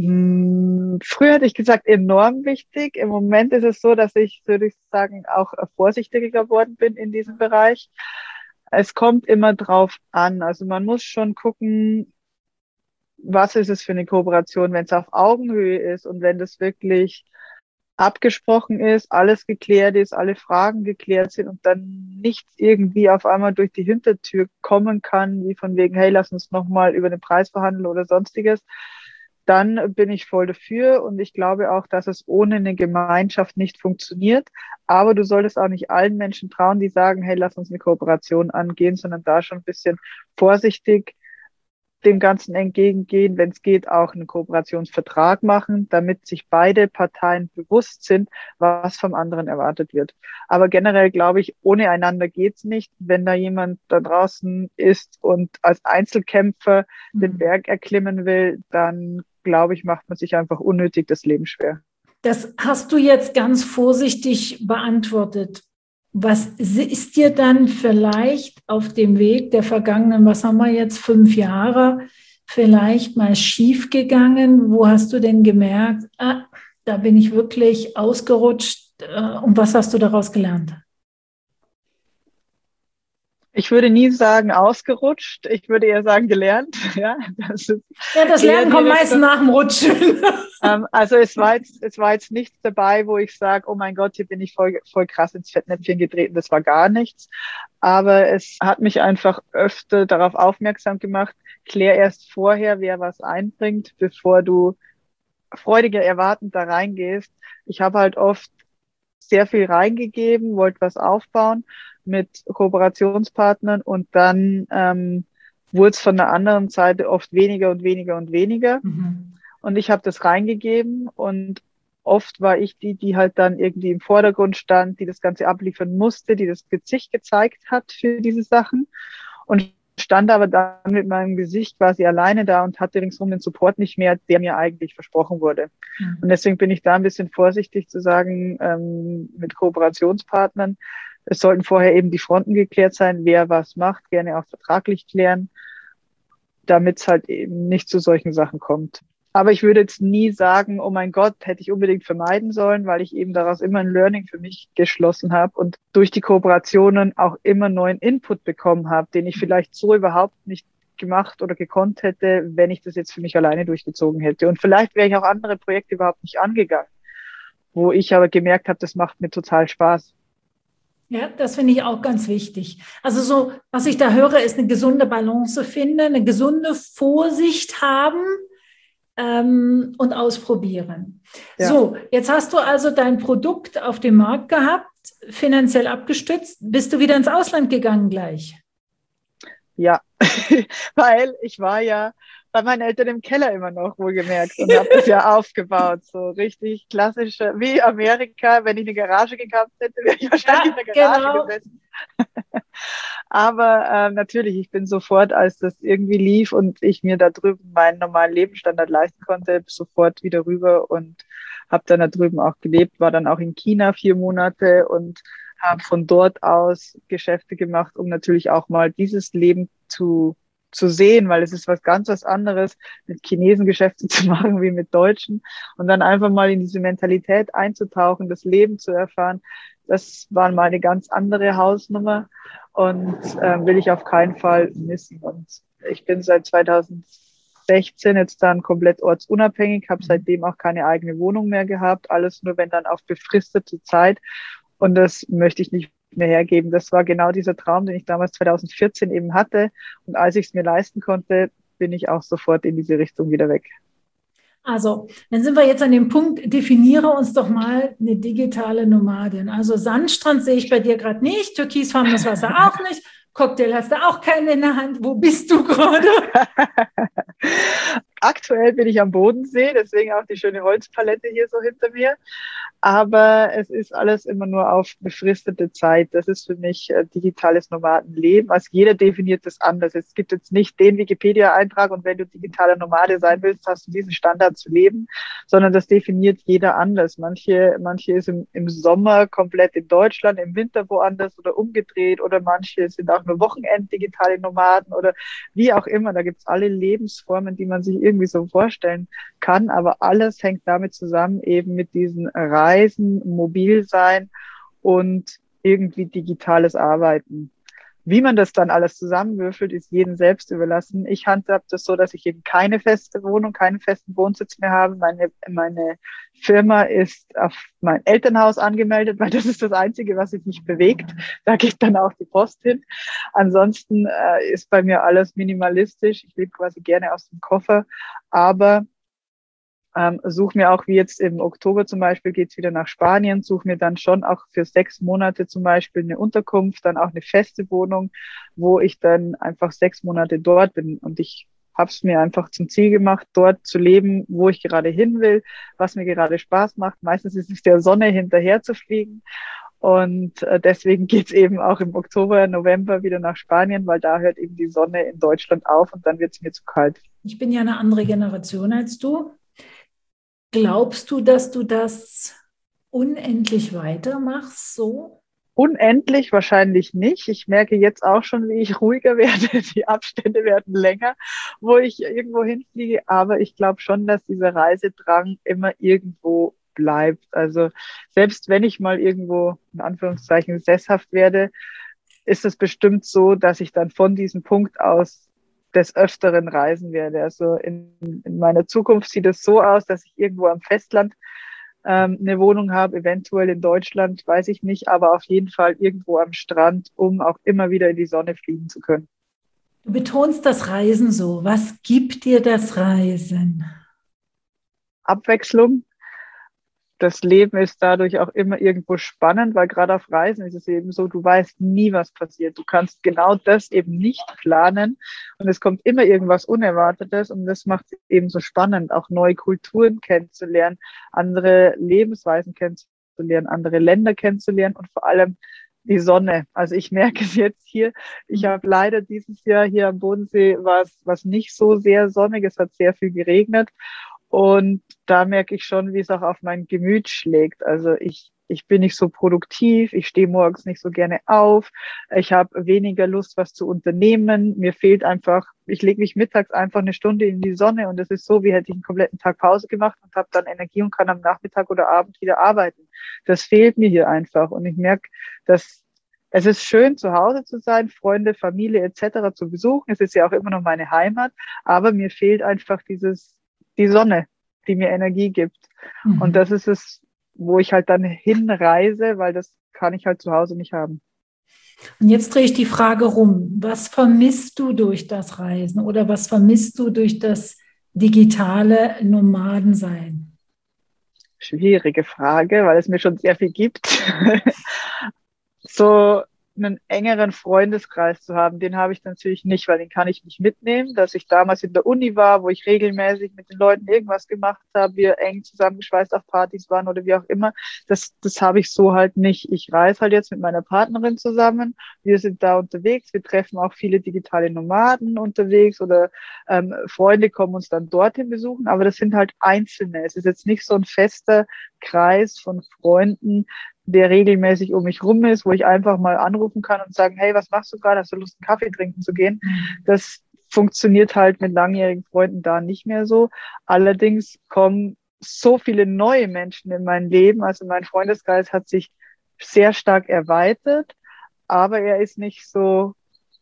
S2: Früher hätte ich gesagt, enorm wichtig. Im Moment ist es so, dass ich, würde ich sagen, auch vorsichtiger geworden bin in diesem Bereich. Es kommt immer drauf an. Also man muss schon gucken, was ist es für eine Kooperation, wenn es auf Augenhöhe ist und wenn das wirklich abgesprochen ist, alles geklärt ist, alle Fragen geklärt sind und dann nichts irgendwie auf einmal durch die Hintertür kommen kann, wie von wegen, hey, lass uns nochmal über den Preis verhandeln oder sonstiges, dann bin ich voll dafür und ich glaube auch, dass es ohne eine Gemeinschaft nicht funktioniert. Aber du solltest auch nicht allen Menschen trauen, die sagen, hey, lass uns eine Kooperation angehen, sondern da schon ein bisschen vorsichtig dem Ganzen entgegengehen, wenn es geht, auch einen Kooperationsvertrag machen, damit sich beide Parteien bewusst sind, was vom anderen erwartet wird. Aber generell glaube ich, ohne einander geht's nicht. Wenn da jemand da draußen ist und als Einzelkämpfer den Berg erklimmen will, dann glaube ich, macht man sich einfach unnötig das Leben schwer.
S1: Das hast du jetzt ganz vorsichtig beantwortet. Was ist dir dann vielleicht auf dem Weg der vergangenen, was haben wir jetzt, 5 Jahre, vielleicht mal schief gegangen? Wo hast du denn gemerkt, da bin ich wirklich ausgerutscht? Und was hast du daraus gelernt?
S2: Ich würde nie sagen ausgerutscht, ich würde eher sagen gelernt. Ja,
S1: das Lernen kommt meist nach dem Rutschen.
S2: Also es war jetzt nichts dabei, wo ich sage, oh mein Gott, hier bin ich voll krass ins Fettnäpfchen getreten. Das war gar nichts. Aber es hat mich einfach öfter darauf aufmerksam gemacht, klär erst vorher, wer was einbringt, bevor du freudiger erwartend da reingehst. Ich habe halt oft sehr viel reingegeben, wollte was aufbauen mit Kooperationspartnern und dann wurde es von der anderen Seite oft weniger und weniger und weniger. Mhm. Und ich habe das reingegeben und oft war ich die halt dann irgendwie im Vordergrund stand, die das Ganze abliefern musste, die das Gesicht gezeigt hat für diese Sachen und stand aber dann mit meinem Gesicht quasi alleine da und hatte ringsum den Support nicht mehr, der mir eigentlich versprochen wurde. Mhm. Und deswegen bin ich da ein bisschen vorsichtig zu sagen, mit Kooperationspartnern, es sollten vorher eben die Fronten geklärt sein, wer was macht, gerne auch vertraglich klären, damit es halt eben nicht zu solchen Sachen kommt. Aber ich würde jetzt nie sagen, oh mein Gott, hätte ich unbedingt vermeiden sollen, weil ich eben daraus immer ein Learning für mich geschlossen habe und durch die Kooperationen auch immer neuen Input bekommen habe, den ich vielleicht so überhaupt nicht gemacht oder gekonnt hätte, wenn ich das jetzt für mich alleine durchgezogen hätte. Und vielleicht wäre ich auch andere Projekte überhaupt nicht angegangen, wo ich aber gemerkt habe, das macht mir total Spaß.
S1: Ja, das finde ich auch ganz wichtig. Also so, was ich da höre, ist eine gesunde Balance finden, eine gesunde Vorsicht haben und ausprobieren. Ja. So, jetzt hast du also dein Produkt auf dem Markt gehabt, finanziell abgestützt. Bist du wieder ins Ausland gegangen gleich?
S2: Ja, weil ich war ja bei meinen Eltern im Keller immer noch, wohlgemerkt, und habe das ja aufgebaut. So richtig klassische, wie Amerika, wenn ich eine Garage gehabt hätte, wäre ich wahrscheinlich in der Garage gesessen. Aber natürlich, ich bin sofort, als das irgendwie lief und ich mir da drüben meinen normalen Lebensstandard leisten konnte, sofort wieder rüber und habe dann da drüben auch gelebt, war dann auch in China 4 Monate und habe von dort aus Geschäfte gemacht, um natürlich auch mal dieses Leben zu sehen, weil es ist was anderes, mit Chinesen Geschäfte zu machen wie mit Deutschen und dann einfach mal in diese Mentalität einzutauchen, das Leben zu erfahren. Das war mal eine ganz andere Hausnummer und will ich auf keinen Fall missen. Und ich bin seit 2016 jetzt dann komplett ortsunabhängig, habe seitdem auch keine eigene Wohnung mehr gehabt, alles nur wenn dann auf befristete Zeit. Und das möchte ich nicht mehr hergeben. Das war genau dieser Traum, den ich damals 2014 eben hatte. Und als ich es mir leisten konnte, bin ich auch sofort in diese Richtung wieder weg.
S1: Also, dann sind wir jetzt an dem Punkt, definiere uns doch mal eine digitale Nomadin. Also Sandstrand sehe ich bei dir gerade nicht, türkisfarbenes Wasser auch nicht, Cocktail hast du auch keinen in der Hand. Wo bist du gerade?
S2: Aktuell bin ich am Bodensee, deswegen auch die schöne Holzpalette hier so hinter mir. Aber es ist alles immer nur auf befristete Zeit. Das ist für mich digitales Nomadenleben. Also jeder definiert das anders. Es gibt jetzt nicht den Wikipedia-Eintrag und wenn du digitaler Nomade sein willst, hast du diesen Standard zu leben, sondern das definiert jeder anders. Manche ist im Sommer komplett in Deutschland, im Winter woanders oder umgedreht oder manche sind auch nur Wochenend-digitale Nomaden oder wie auch immer. Da gibt's alle Lebensformen, die man sich irgendwie so vorstellen kann, aber alles hängt damit zusammen, eben mit diesen Reisen, mobil sein und irgendwie digitales Arbeiten. Wie man das dann alles zusammenwürfelt, ist jedem selbst überlassen. Ich handhabe das so, dass ich eben keine feste Wohnung, keinen festen Wohnsitz mehr habe. Meine Firma ist auf mein Elternhaus angemeldet, weil das ist das Einzige, was sich nicht bewegt. Da geht dann auch die Post hin. Ansonsten ist bei mir alles minimalistisch. Ich lebe quasi gerne aus dem Koffer, aber suche mir auch, wie jetzt im Oktober zum Beispiel, geht's wieder nach Spanien, suche mir dann schon auch für 6 Monate zum Beispiel eine Unterkunft, dann auch eine feste Wohnung, wo ich dann einfach 6 Monate dort bin. Und ich habe es mir einfach zum Ziel gemacht, dort zu leben, wo ich gerade hin will, was mir gerade Spaß macht. Meistens ist es der Sonne hinterher zu fliegen. Und deswegen geht's eben auch im Oktober, November wieder nach Spanien, weil da hört eben die Sonne in Deutschland auf und dann wird's mir zu kalt.
S1: Ich bin ja eine andere Generation als du. glaubst du, dass du das unendlich weitermachst so?
S2: Unendlich wahrscheinlich nicht. Ich merke jetzt auch schon, wie ich ruhiger werde. Die Abstände werden länger, wo ich irgendwo hinfliege. Aber ich glaube schon, dass dieser Reisedrang immer irgendwo bleibt. Also selbst wenn ich mal irgendwo in Anführungszeichen sesshaft werde, ist es bestimmt so, dass ich dann von diesem Punkt aus des Öfteren reisen werde. Also in meiner Zukunft sieht es so aus, dass ich irgendwo am Festland eine Wohnung habe, eventuell in Deutschland, weiß ich nicht, aber auf jeden Fall irgendwo am Strand, um auch immer wieder in die Sonne fliegen zu können.
S1: Du betonst das Reisen so. Was gibt dir das Reisen?
S2: Abwechslung. Das Leben ist dadurch auch immer irgendwo spannend, weil gerade auf Reisen ist es eben so, du weißt nie, was passiert. Du kannst genau das eben nicht planen und es kommt immer irgendwas Unerwartetes und das macht es eben so spannend, auch neue Kulturen kennenzulernen, andere Lebensweisen kennenzulernen, andere Länder kennenzulernen und vor allem die Sonne. Also ich merke es jetzt hier, ich habe leider dieses Jahr hier am Bodensee was nicht so sehr sonnig, es hat sehr viel geregnet. Und da merke ich schon, wie es auch auf mein Gemüt schlägt. Also ich bin nicht so produktiv, ich stehe morgens nicht so gerne auf, ich habe weniger Lust, was zu unternehmen. Mir fehlt einfach, ich lege mich mittags einfach eine Stunde in die Sonne und es ist so, wie hätte ich einen kompletten Tag Pause gemacht und habe dann Energie und kann am Nachmittag oder Abend wieder arbeiten. Das fehlt mir hier einfach. Und ich merke, dass es ist schön, zu Hause zu sein, Freunde, Familie etc. zu besuchen. Es ist ja auch immer noch meine Heimat, aber mir fehlt einfach die Sonne, die mir Energie gibt. Und das ist es, wo ich halt dann hinreise, weil das kann ich halt zu Hause nicht haben.
S1: Und jetzt drehe ich die Frage rum. Was vermisst du durch das Reisen oder was vermisst du durch das digitale Nomadensein?
S2: Schwierige Frage, weil es mir schon sehr viel gibt. So einen engeren Freundeskreis zu haben, den habe ich natürlich nicht, weil den kann ich nicht mitnehmen. Dass ich damals in der Uni war, wo ich regelmäßig mit den Leuten irgendwas gemacht habe, wir eng zusammengeschweißt auf Partys waren oder wie auch immer, das habe ich so halt nicht. Ich reise halt jetzt mit meiner Partnerin zusammen, wir sind da unterwegs, wir treffen auch viele digitale Nomaden unterwegs oder Freunde kommen uns dann dorthin besuchen, aber das sind halt Einzelne. Es ist jetzt nicht so ein fester Kreis von Freunden, der regelmäßig um mich rum ist, wo ich einfach mal anrufen kann und sagen, hey, was machst du gerade? Hast du Lust, einen Kaffee trinken zu gehen? Das funktioniert halt mit langjährigen Freunden da nicht mehr so. Allerdings kommen so viele neue Menschen in mein Leben. Also mein Freundeskreis hat sich sehr stark erweitert, aber er ist nicht so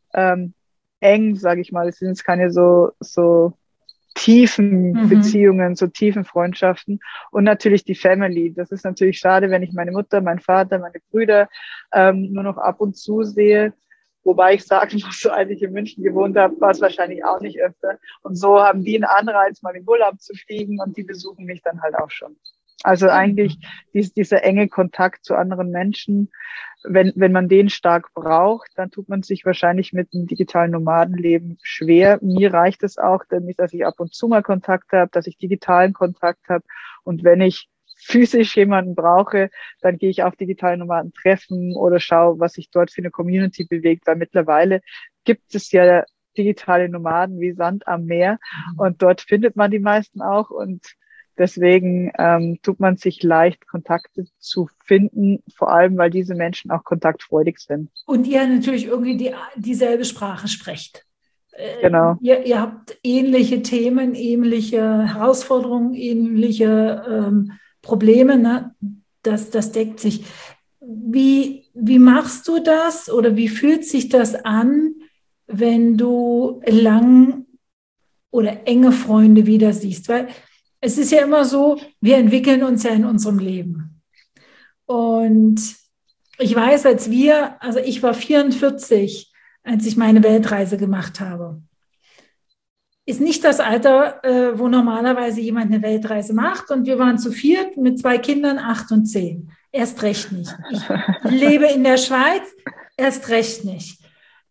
S2: eng, sage ich mal. Es sind jetzt keine so tiefen Beziehungen, so tiefen Freundschaften und natürlich die Family. Das ist natürlich schade, wenn ich meine Mutter, meinen Vater, meine Brüder nur noch ab und zu sehe. Wobei ich sagen muss, so als ich in München gewohnt habe, war es wahrscheinlich auch nicht öfter. Und so haben die einen Anreiz, mal in Urlaub zu fliegen und die besuchen mich dann halt auch schon. Also eigentlich dieser enge Kontakt zu anderen Menschen, wenn man den stark braucht, dann tut man sich wahrscheinlich mit dem digitalen Nomadenleben schwer. Mir reicht es auch, dass ich ab und zu mal Kontakt habe, dass ich digitalen Kontakt habe. Und wenn ich physisch jemanden brauche, dann gehe ich auf digitale Nomaden treffen oder schaue, was sich dort für eine Community bewegt, weil mittlerweile gibt es ja digitale Nomaden wie Sand am Meer und dort findet man die meisten auch und deswegen tut man sich leicht, Kontakte zu finden, vor allem, weil diese Menschen auch kontaktfreudig sind.
S1: Und ihr natürlich irgendwie dieselbe Sprache sprecht.
S2: Genau.
S1: Ihr habt ähnliche Themen, ähnliche Herausforderungen, ähnliche Probleme. Ne? Das deckt sich. Wie machst du das oder wie fühlt sich das an, wenn du lang oder enge Freunde wieder siehst? Weil es ist ja immer so, wir entwickeln uns ja in unserem Leben. Und ich weiß, also ich war 44, als ich meine Weltreise gemacht habe. Ist nicht das Alter, wo normalerweise jemand eine Weltreise macht. Und wir waren zu viert mit 2 Kindern, 8 und 10. Erst recht nicht. Ich lebe in der Schweiz, erst recht nicht.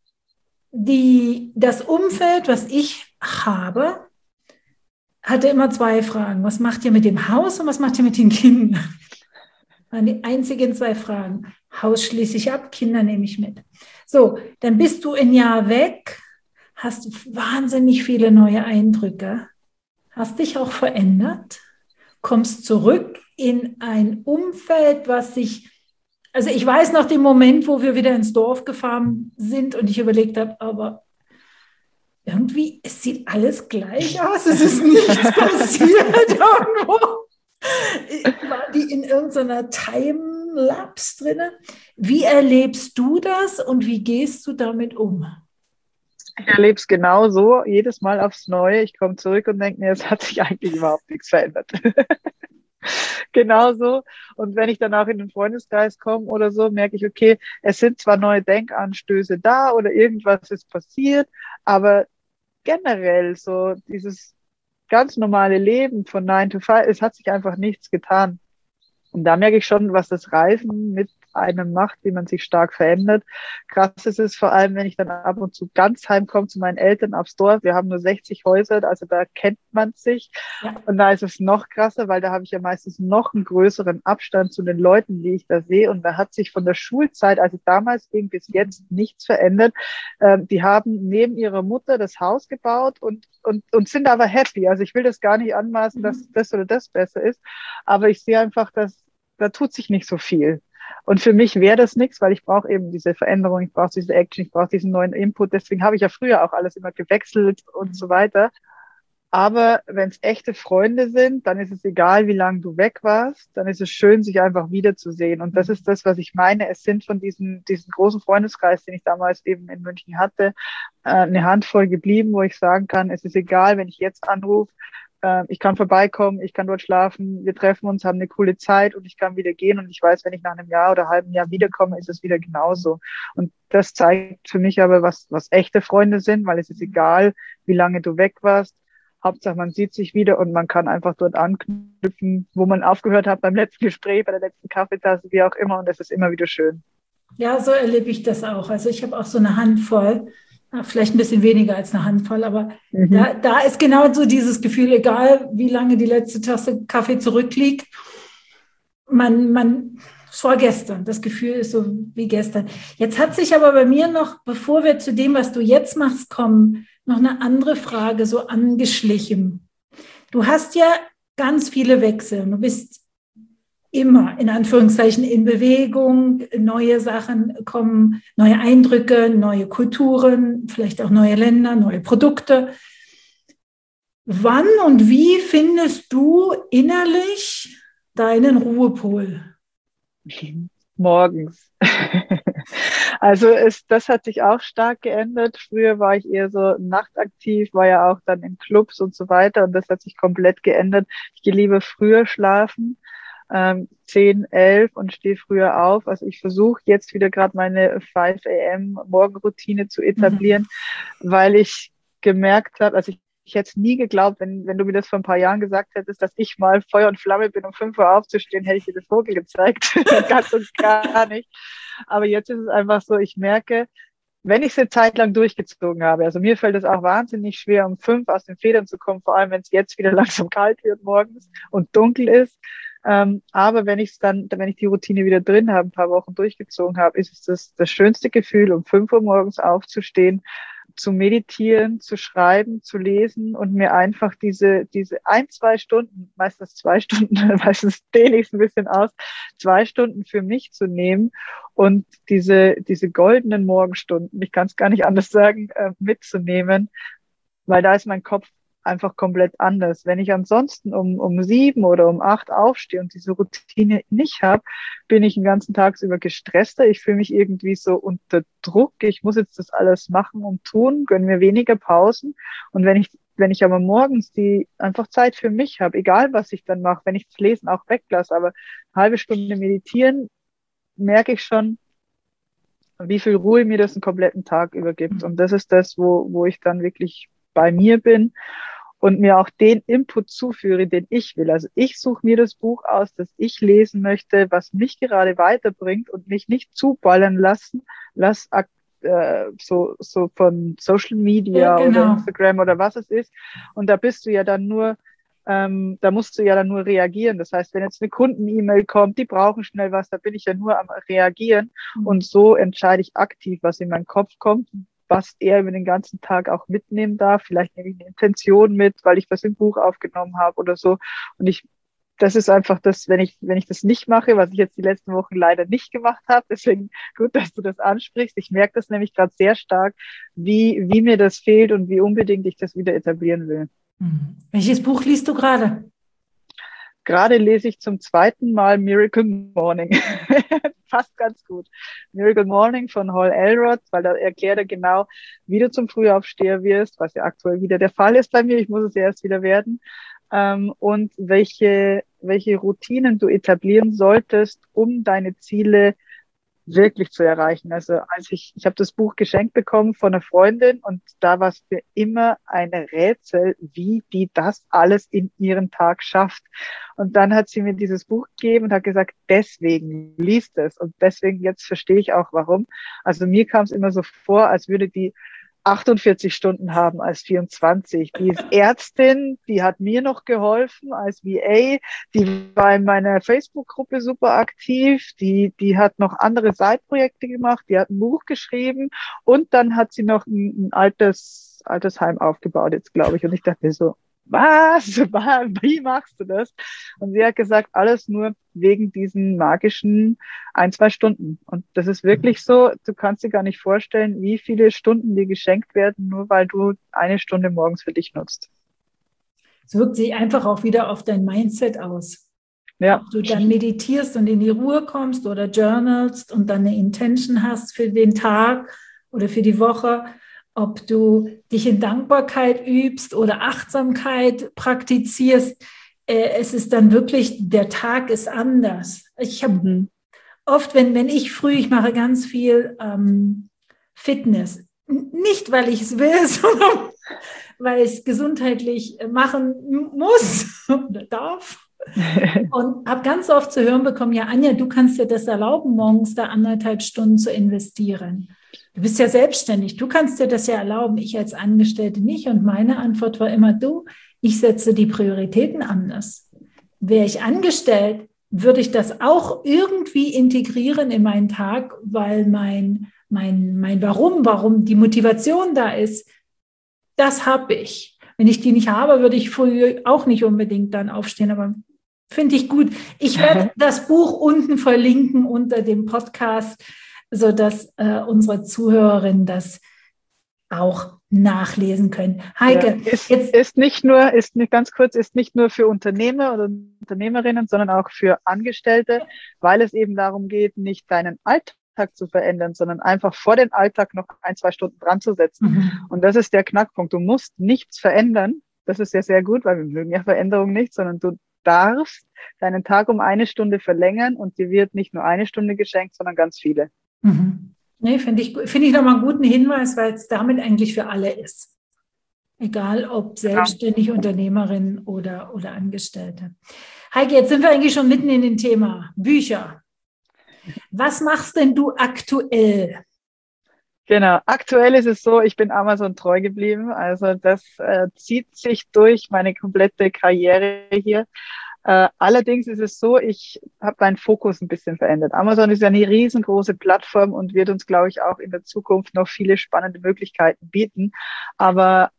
S1: Das Umfeld, was ich habe, hatte immer 2 Fragen. Was macht ihr mit dem Haus und was macht ihr mit den Kindern? Das waren die einzigen 2 Fragen. Haus schließe ich ab, Kinder nehme ich mit. So, dann bist du ein Jahr weg, hast wahnsinnig viele neue Eindrücke, hast dich auch verändert. kommst zurück in ein Umfeld, was sich, also ich weiß noch den Moment, wo wir wieder ins Dorf gefahren sind und ich überlegt habe, aber irgendwie, es sieht alles gleich aus, es ist nichts passiert irgendwo. War die in irgendeiner Timelapse drin? Wie erlebst du das und wie gehst du damit um?
S2: Ich erlebe es genau so, jedes Mal aufs Neue. Ich komme zurück und denke mir, es hat sich eigentlich überhaupt nichts verändert. Genauso. Und wenn ich dann auch in den Freundeskreis komme oder so, merke ich, okay, es sind zwar neue Denkanstöße da oder irgendwas ist passiert, aber generell so dieses ganz normale Leben von 9 to 5, es hat sich einfach nichts getan. Und da merke ich schon, was das Reisen mit einem macht, wie man sich stark verändert. Krass ist es vor allem, wenn ich dann ab und zu ganz heimkomme zu meinen Eltern aufs Dorf. Wir haben nur 60 Häuser, also da kennt man sich. Ja. Und da ist es noch krasser, weil da habe ich ja meistens noch einen größeren Abstand zu den Leuten, die ich da sehe. Und da hat sich von der Schulzeit, also damals ging, bis jetzt nichts verändert. Die haben neben ihrer Mutter das Haus gebaut und sind aber happy. Also ich will das gar nicht anmaßen, dass das oder das besser ist. Aber ich sehe einfach, dass da tut sich nicht so viel. Und für mich wäre das nichts, weil ich brauche eben diese Veränderung, ich brauche diese Action, ich brauche diesen neuen Input. Deswegen habe ich ja früher auch alles immer gewechselt und so weiter. Aber wenn es echte Freunde sind, dann ist es egal, wie lange du weg warst, dann ist es schön, sich einfach wiederzusehen. Und das ist das, was ich meine. Es sind von diesen großen Freundeskreis, den ich damals eben in München hatte, eine Handvoll geblieben, wo ich sagen kann, es ist egal, wenn ich jetzt anrufe, ich kann vorbeikommen, ich kann dort schlafen, wir treffen uns, haben eine coole Zeit und ich kann wieder gehen und ich weiß, wenn ich nach einem Jahr oder halben Jahr wiederkomme, ist es wieder genauso. Und das zeigt für mich aber, was echte Freunde sind, weil es ist egal, wie lange du weg warst. Hauptsache, man sieht sich wieder und man kann einfach dort anknüpfen, wo man aufgehört hat beim letzten Gespräch, bei der letzten Kaffeetasse, wie auch immer. Und das ist immer wieder schön.
S1: Ja, so erlebe ich das auch. Also ich habe auch so eine Handvoll, vielleicht ein bisschen weniger als eine Handvoll, aber da ist genau so dieses Gefühl, egal wie lange die letzte Tasse Kaffee zurückliegt, es war gestern, das Gefühl ist so wie gestern. Jetzt hat sich aber bei mir noch, bevor wir zu dem, was du jetzt machst, kommen, noch eine andere Frage so angeschlichen. Du hast ja ganz viele Wechsel, du bist immer in Anführungszeichen in Bewegung, neue Sachen kommen, neue Eindrücke, neue Kulturen, vielleicht auch neue Länder, neue Produkte. Wann und wie findest du innerlich deinen Ruhepol?
S2: Morgens. Also das hat sich auch stark geändert. Früher war ich eher so nachtaktiv, war ja auch dann in Clubs und so weiter und das hat sich komplett geändert. Ich gehe lieber früher schlafen. 10, 11 und stehe früher auf. Also ich versuche jetzt wieder gerade meine 5 a.m. Morgenroutine zu etablieren, weil ich gemerkt habe, also ich hätte es nie geglaubt, wenn du mir das vor ein paar Jahren gesagt hättest, dass ich mal Feuer und Flamme bin, um 5 Uhr aufzustehen, hätte ich dir den Vogel gezeigt. Ganz und gar nicht. Aber jetzt ist es einfach so, ich merke, wenn ich es eine Zeit lang durchgezogen habe, also mir fällt es auch wahnsinnig schwer, um 5 aus den Federn zu kommen, vor allem wenn es jetzt wieder langsam kalt wird morgens und dunkel ist. Aber wenn ich die Routine wieder drin habe, ein paar Wochen durchgezogen habe, ist es das schönste Gefühl, um 5 Uhr morgens aufzustehen, zu meditieren, zu schreiben, zu lesen und mir einfach diese 1-2 Stunden, meistens 2 Stunden, meistens dehne ich es ein bisschen aus, 2 Stunden für mich zu nehmen und diese goldenen Morgenstunden, ich kann es gar nicht anders sagen, mitzunehmen, weil da ist mein Kopf einfach komplett anders. Wenn ich ansonsten um 7 oder um 8 aufstehe und diese Routine nicht habe, bin ich den ganzen Tag über gestresster. Ich fühle mich irgendwie so unter Druck. Ich muss jetzt das alles machen und tun, gönne mir weniger Pausen. Und wenn ich aber morgens die einfach Zeit für mich habe, egal was ich dann mache, wenn ich das Lesen auch weglasse, aber eine halbe Stunde meditieren, merke ich schon, wie viel Ruhe mir das einen kompletten Tag übergibt. Und das ist das, wo ich dann wirklich bei mir bin und mir auch den Input zuführe, den ich will. Also ich suche mir das Buch aus, das ich lesen möchte, was mich gerade weiterbringt und mich nicht zuballern so von Social Media oder Instagram oder was es ist. Und da bist du ja dann nur, da musst du ja dann nur reagieren. Das heißt, wenn jetzt eine Kunden-E-Mail kommt, die brauchen schnell was, da bin ich ja nur am Reagieren. Und so entscheide ich aktiv, was in meinen Kopf kommt, was er über den ganzen Tag auch mitnehmen darf. Vielleicht nehme ich eine Intention mit, weil ich was im Buch aufgenommen habe oder so. Und ich das ist einfach das, wenn ich das nicht mache, was ich jetzt die letzten Wochen leider nicht gemacht habe. Deswegen gut, dass du das ansprichst. Ich merke das nämlich gerade sehr stark, wie mir das fehlt und wie unbedingt ich das wieder etablieren will.
S1: Welches Buch liest du gerade?
S2: Gerade lese ich zum zweiten Mal Miracle Morning. Passt ganz gut. Miracle Morning von Hal Elrod, weil da erklärt er genau, wie du zum Frühaufsteher wirst, was ja aktuell wieder der Fall ist bei mir. Ich muss es ja erst wieder werden. Und welche Routinen du etablieren solltest, um deine Ziele wirklich zu erreichen. Also ich habe das Buch geschenkt bekommen von einer Freundin und da war es für immer ein Rätsel, wie die das alles in ihren Tag schafft. Und dann hat sie mir dieses Buch gegeben und hat gesagt, deswegen liest es. Und deswegen jetzt verstehe ich auch, warum. Also mir kam es immer so vor, als würde die 48 Stunden haben als 24. Die ist Ärztin, die hat mir noch geholfen als VA, die war in meiner Facebook-Gruppe super aktiv, die hat noch andere Seitprojekte gemacht, die hat ein Buch geschrieben und dann hat sie noch ein Altersheim aufgebaut jetzt, glaube ich. Und ich dachte mir so, was? Wie machst du das? Und sie hat gesagt, alles nur wegen diesen magischen 1-2 Stunden. Und das ist wirklich so, du kannst dir gar nicht vorstellen, wie viele Stunden dir geschenkt werden, nur weil du 1 Stunde morgens für dich nutzt.
S1: Es wirkt sich einfach auch wieder auf dein Mindset aus.
S2: Ja.
S1: Ob du dann meditierst und in die Ruhe kommst oder journalst und dann eine Intention hast für den Tag oder für die Woche, ob du dich in Dankbarkeit übst oder Achtsamkeit praktizierst, es ist dann wirklich, der Tag ist anders. Ich habe oft, wenn ich mache ganz viel Fitness. Nicht, weil ich es will, sondern weil ich es gesundheitlich machen muss oder darf. Und habe ganz oft zu hören bekommen, ja Anja, du kannst dir das erlauben, morgens da 1,5 Stunden zu investieren. Du bist ja selbstständig, du kannst dir das ja erlauben, ich als Angestellte nicht. Und meine Antwort war immer, ich setze die Prioritäten anders. Wäre ich angestellt, würde ich das auch irgendwie integrieren in meinen Tag, weil mein Warum die Motivation da ist, das habe ich. Wenn ich die nicht habe, würde ich früh auch nicht unbedingt dann aufstehen, aber finde ich gut. Ich werde das Buch unten verlinken unter dem Podcast, sodass unsere Zuhörerinnen das auch nachlesen können. Heike,
S2: ja, ist nicht nur für Unternehmer oder Unternehmerinnen, sondern auch für Angestellte, weil es eben darum geht, nicht deinen Alltag zu verändern, sondern einfach vor den Alltag noch 1-2 Stunden dran zu setzen. Und das ist der Knackpunkt. Du musst nichts verändern. Das ist ja sehr gut, weil wir mögen ja Veränderung nicht, sondern du darfst deinen Tag um 1 Stunde verlängern und dir wird nicht nur 1 Stunde geschenkt, sondern ganz viele.
S1: Nee, finde ich nochmal einen guten Hinweis, weil es damit eigentlich für alle ist. Egal ob selbstständig, Unternehmerin oder Angestellte. Heike, jetzt sind wir eigentlich schon mitten in dem Thema Bücher. Was machst denn du aktuell?
S2: Genau, aktuell ist es so, ich bin Amazon treu geblieben. Also das zieht sich durch meine komplette Karriere hier. Allerdings ist es so, ich habe meinen Fokus ein bisschen verändert. Amazon ist ja eine riesengroße Plattform und wird uns, glaube ich, auch in der Zukunft noch viele spannende Möglichkeiten bieten. Aber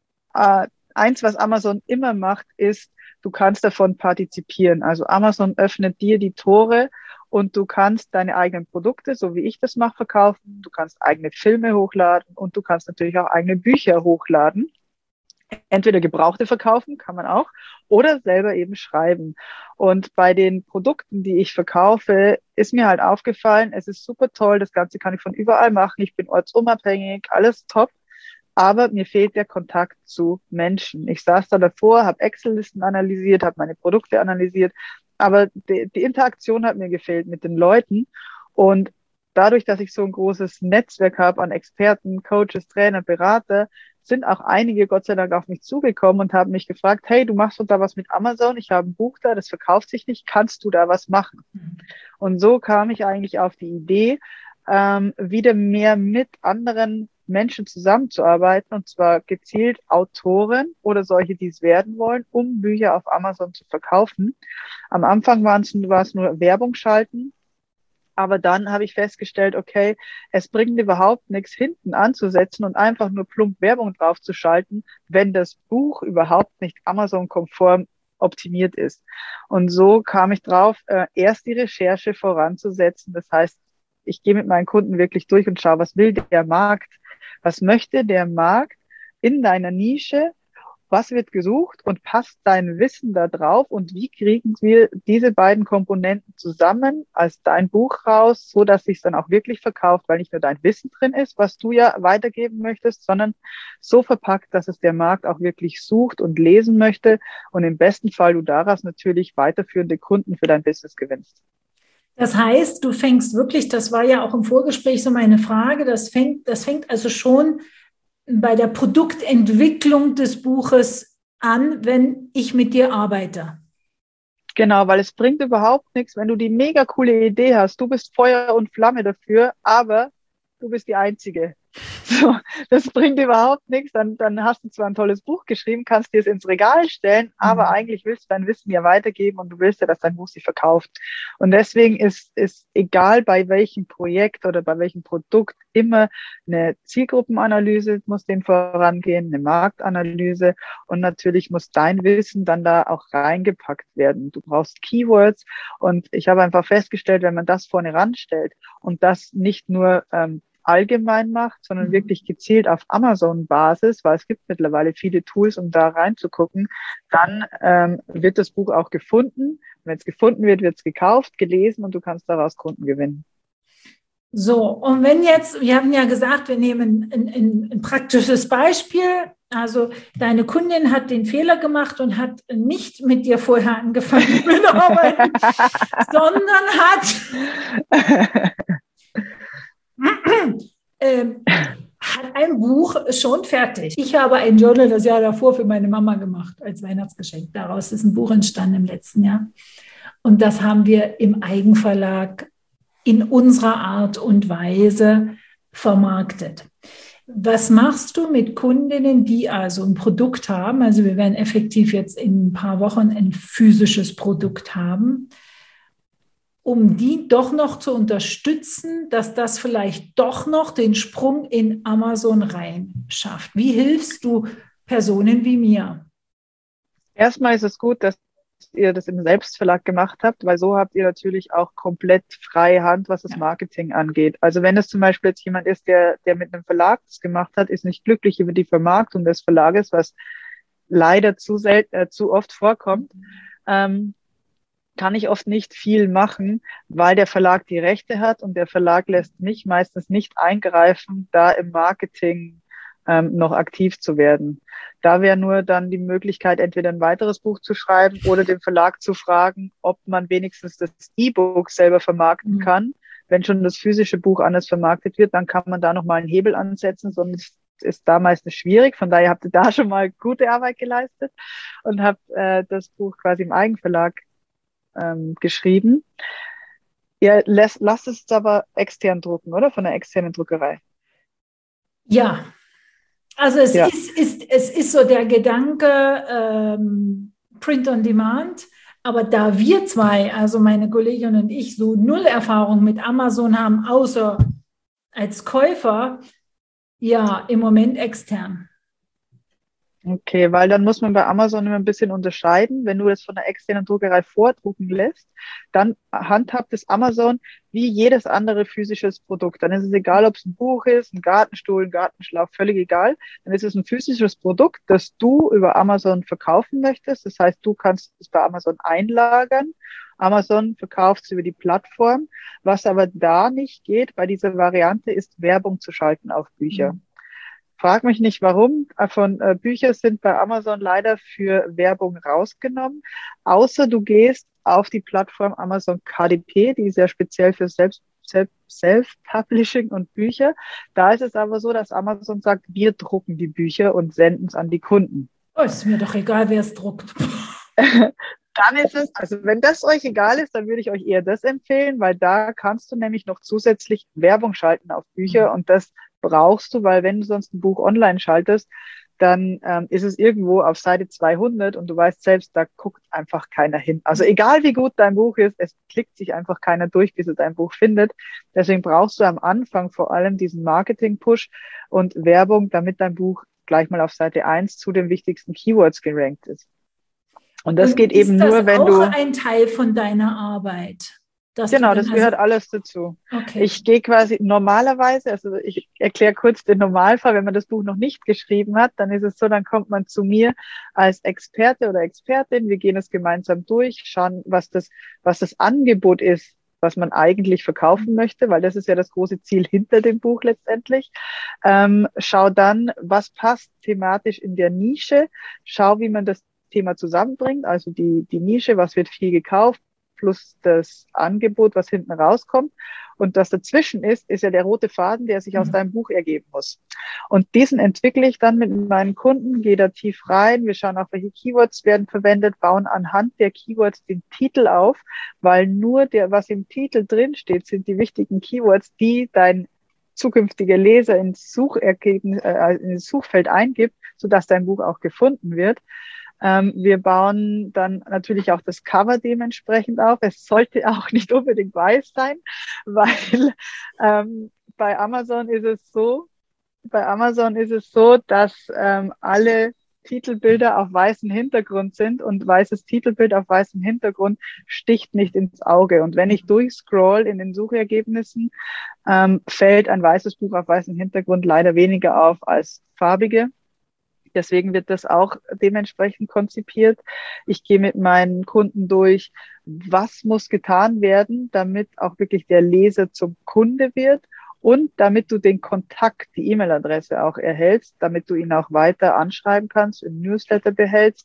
S2: eins, was Amazon immer macht, ist, du kannst davon partizipieren. Also Amazon öffnet dir die Tore und du kannst deine eigenen Produkte, so wie ich das mache, verkaufen. Du kannst eigene Filme hochladen und du kannst natürlich auch eigene Bücher hochladen. Entweder Gebrauchte verkaufen, kann man auch, oder selber eben schreiben. Und bei den Produkten, die ich verkaufe, ist mir halt aufgefallen, es ist super toll, das Ganze kann ich von überall machen, ich bin ortsunabhängig, alles top, aber mir fehlt der Kontakt zu Menschen. Ich saß da davor, habe Excel-Listen analysiert, habe meine Produkte analysiert, aber die Interaktion hat mir gefehlt mit den Leuten. Und dadurch, dass ich so ein großes Netzwerk habe an Experten, Coaches, Trainer, Berater, sind auch einige Gott sei Dank auf mich zugekommen und haben mich gefragt, hey, du machst doch da was mit Amazon, ich habe ein Buch da, das verkauft sich nicht, kannst du da was machen? Und so kam ich eigentlich auf die Idee, wieder mehr mit anderen Menschen zusammenzuarbeiten, und zwar gezielt Autoren oder solche, die es werden wollen, um Bücher auf Amazon zu verkaufen. Am Anfang war es nur Werbung schalten. Aber dann habe ich festgestellt, okay, es bringt überhaupt nichts, hinten anzusetzen und einfach nur plump Werbung draufzuschalten, wenn das Buch überhaupt nicht Amazon-konform optimiert ist. Und so kam ich drauf, erst die Recherche voranzusetzen. Das heißt, ich gehe mit meinen Kunden wirklich durch und schaue, was will der Markt? Was möchte der Markt in deiner Nische? Was wird gesucht und passt dein Wissen da drauf und wie kriegen wir diese beiden Komponenten zusammen als dein Buch raus, so dass sich dann auch wirklich verkauft, weil nicht nur dein Wissen drin ist, was du ja weitergeben möchtest, sondern so verpackt, dass es der Markt auch wirklich sucht und lesen möchte und im besten Fall du daraus natürlich weiterführende Kunden für dein Business gewinnst.
S1: Das heißt, du fängst wirklich, das war ja auch im Vorgespräch so meine Frage, das fängt also schon bei der Produktentwicklung des Buches an, wenn ich mit dir arbeite.
S2: Genau, weil es bringt überhaupt nichts, wenn du die mega coole Idee hast. Du bist Feuer und Flamme dafür, aber du bist die Einzige. So, das bringt überhaupt nichts. Dann hast du zwar ein tolles Buch geschrieben, kannst dir es ins Regal stellen, aber eigentlich willst du dein Wissen ja weitergeben und du willst ja, dass dein Buch sich verkauft. Und deswegen ist egal bei welchem Projekt oder bei welchem Produkt immer eine Zielgruppenanalyse muss dem vorangehen, eine Marktanalyse und natürlich muss dein Wissen dann da auch reingepackt werden. Du brauchst Keywords und ich habe einfach festgestellt, wenn man das vorne ranstellt und das nicht nur allgemein macht, sondern wirklich gezielt auf Amazon-Basis, weil es gibt mittlerweile viele Tools, um da reinzugucken, dann wird das Buch auch gefunden. Wenn es gefunden wird, wird es gekauft, gelesen und du kannst daraus Kunden gewinnen.
S1: So, und wenn jetzt, wir haben ja gesagt, wir nehmen ein praktisches Beispiel. Also deine Kundin hat den Fehler gemacht und hat nicht mit dir vorher angefangen mit Arbeiten, sondern hat ein Buch schon fertig. Ich habe ein Journal das Jahr davor für meine Mama gemacht als Weihnachtsgeschenk. Daraus ist ein Buch entstanden im letzten Jahr. Und das haben wir im Eigenverlag in unserer Art und Weise vermarktet. Was machst du mit Kundinnen, die also ein Produkt haben? Also wir werden effektiv jetzt in ein paar Wochen ein physisches Produkt haben, um die doch noch zu unterstützen, dass das vielleicht doch noch den Sprung in Amazon rein schafft. Wie hilfst du Personen wie mir?
S2: Erstmal ist es gut, dass ihr das im Selbstverlag gemacht habt, weil so habt ihr natürlich auch komplett freie Hand, was das Marketing angeht. Also wenn es zum Beispiel jetzt jemand ist, der mit einem Verlag das gemacht hat, ist nicht glücklich über die Vermarktung des Verlages, was leider zu oft vorkommt, kann ich oft nicht viel machen, weil der Verlag die Rechte hat und der Verlag lässt mich meistens nicht eingreifen, da im Marketing noch aktiv zu werden. Da wäre nur dann die Möglichkeit, entweder ein weiteres Buch zu schreiben oder den Verlag zu fragen, ob man wenigstens das E-Book selber vermarkten kann. Wenn schon das physische Buch anders vermarktet wird, dann kann man da nochmal einen Hebel ansetzen, sonst ist da meistens schwierig. Von daher habt ihr da schon mal gute Arbeit geleistet und habt das Buch quasi im Eigenverlag geschrieben. Ihr lasst es aber extern drucken, oder? Von einer externen Druckerei.
S1: Ja, also es ist so der Gedanke Print on Demand, aber da wir zwei, also meine Kollegin und ich, so null Erfahrung mit Amazon haben, außer als Käufer, ja, im Moment extern.
S2: Okay, weil dann muss man bei Amazon immer ein bisschen unterscheiden. Wenn du das von einer externen Druckerei vordrucken lässt, dann handhabt es Amazon wie jedes andere physisches Produkt. Dann ist es egal, ob es ein Buch ist, ein Gartenstuhl, ein Gartenschlauch, völlig egal. Dann ist es ein physisches Produkt, das du über Amazon verkaufen möchtest. Das heißt, du kannst es bei Amazon einlagern. Amazon verkauft es über die Plattform. Was aber da nicht geht bei dieser Variante, ist Werbung zu schalten auf Bücher. Frag mich nicht, warum. Bücher sind bei Amazon leider für Werbung rausgenommen. Außer du gehst auf die Plattform Amazon KDP, die ist ja speziell für Self-Publishing und Bücher. Da ist es aber so, dass Amazon sagt, wir drucken die Bücher und senden es an die Kunden.
S1: Oh, ist mir doch egal, wer es druckt.
S2: Dann ist es, also wenn das euch egal ist, dann würde ich euch eher das empfehlen, weil da kannst du nämlich noch zusätzlich Werbung schalten auf Bücher und das brauchst du, weil wenn du sonst ein Buch online schaltest, dann ist es irgendwo auf Seite 200 und du weißt selbst, da guckt einfach keiner hin. Also egal wie gut dein Buch ist, es klickt sich einfach keiner durch, bis er dein Buch findet. Deswegen brauchst du am Anfang vor allem diesen Marketing-Push und Werbung, damit dein Buch gleich mal auf Seite 1 zu den wichtigsten Keywords gerankt ist. Und das
S1: Und
S2: geht
S1: ist
S2: eben
S1: das
S2: nur, wenn
S1: auch
S2: du...
S1: ein Teil von deiner Arbeit? Dass du
S2: Genau,
S1: dann
S2: das gehört alles dazu.
S1: okay.
S2: Ich gehe quasi normalerweise, also ich erkläre kurz den Normalfall, wenn man das Buch noch nicht geschrieben hat, dann ist es so, dann kommt man zu mir als Experte oder Expertin, wir gehen es gemeinsam durch, schauen, was das Angebot ist, was man eigentlich verkaufen möchte, weil das ist ja das große Ziel hinter dem Buch letztendlich. Schau dann, was passt thematisch in der Nische, schau, wie man das Thema zusammenbringt, also die Nische, was wird viel gekauft, plus das Angebot, was hinten rauskommt. Und das dazwischen ist ja der rote Faden, der sich aus deinem Buch ergeben muss. Und diesen entwickle ich dann mit meinen Kunden, gehe da tief rein. Wir schauen auch, welche Keywords werden verwendet, bauen anhand der Keywords den Titel auf, weil nur was im Titel drin steht, sind die wichtigen Keywords, die dein zukünftiger Leser ins ins Suchfeld eingibt, sodass dein Buch auch gefunden wird. Wir bauen dann natürlich auch das Cover dementsprechend auf. Es sollte auch nicht unbedingt weiß sein, weil bei Amazon ist es so, dass alle Titelbilder auf weißem Hintergrund sind und weißes Titelbild auf weißem Hintergrund sticht nicht ins Auge. Und wenn ich durchscroll in den Suchergebnissen, fällt ein weißes Buch auf weißem Hintergrund leider weniger auf als farbige. Deswegen wird das auch dementsprechend konzipiert. Ich gehe mit meinen Kunden durch, was muss getan werden, damit auch wirklich der Leser zum Kunde wird und damit du den Kontakt, die E-Mail-Adresse auch erhältst, damit du ihn auch weiter anschreiben kannst, im Newsletter behältst.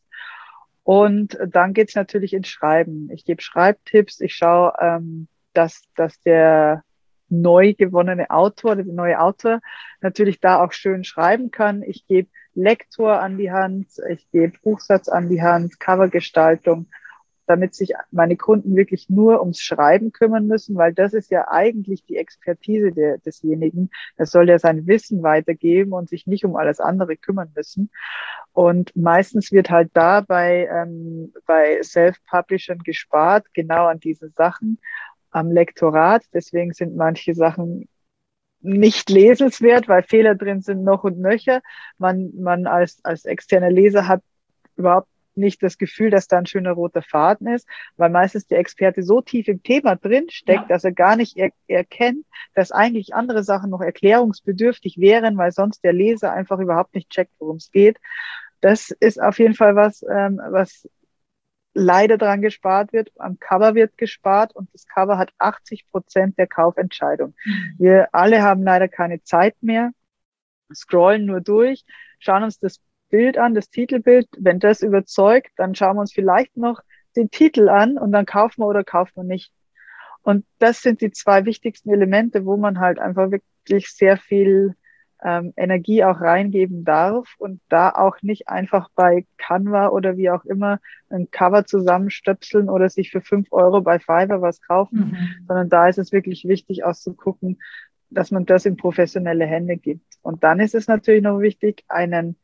S2: Und dann geht's natürlich ins Schreiben. Ich gebe Schreibtipps, ich schaue, dass der neu gewonnene Autor, der neue Autor natürlich da auch schön schreiben kann. Ich gebe Lektor an die Hand, ich gebe Buchsatz an die Hand, Covergestaltung, damit sich meine Kunden wirklich nur ums Schreiben kümmern müssen, weil das ist ja eigentlich die Expertise desjenigen. Er soll ja sein Wissen weitergeben und sich nicht um alles andere kümmern müssen. Und meistens wird halt da bei Self-Publishern gespart, genau an diese Sachen, am Lektorat. Deswegen sind manche Sachen nicht lesenswert, weil Fehler drin sind noch und nöcher. Man als externer Leser hat überhaupt nicht das Gefühl, dass da ein schöner roter Faden ist, weil meistens der Experte so tief im Thema drin steckt, dass er gar nicht erkennt, dass eigentlich andere Sachen noch erklärungsbedürftig wären, weil sonst der Leser einfach überhaupt nicht checkt, worum es geht. Das ist auf jeden Fall was leider dran gespart wird. Am Cover wird gespart und das Cover hat 80% der Kaufentscheidung. Wir alle haben leider keine Zeit mehr, scrollen nur durch, schauen uns das Bild an, das Titelbild. Wenn das überzeugt, dann schauen wir uns vielleicht noch den Titel an und dann kaufen wir oder kaufen wir nicht. Und das sind die zwei wichtigsten Elemente, wo man halt einfach wirklich sehr viel Energie auch reingeben darf und da auch nicht einfach bei Canva oder wie auch immer ein Cover zusammenstöpseln oder sich für 5 Euro bei Fiverr was kaufen, sondern da ist es wirklich wichtig auszugucken, dass man das in professionelle Hände gibt. Und dann ist es natürlich noch wichtig, einen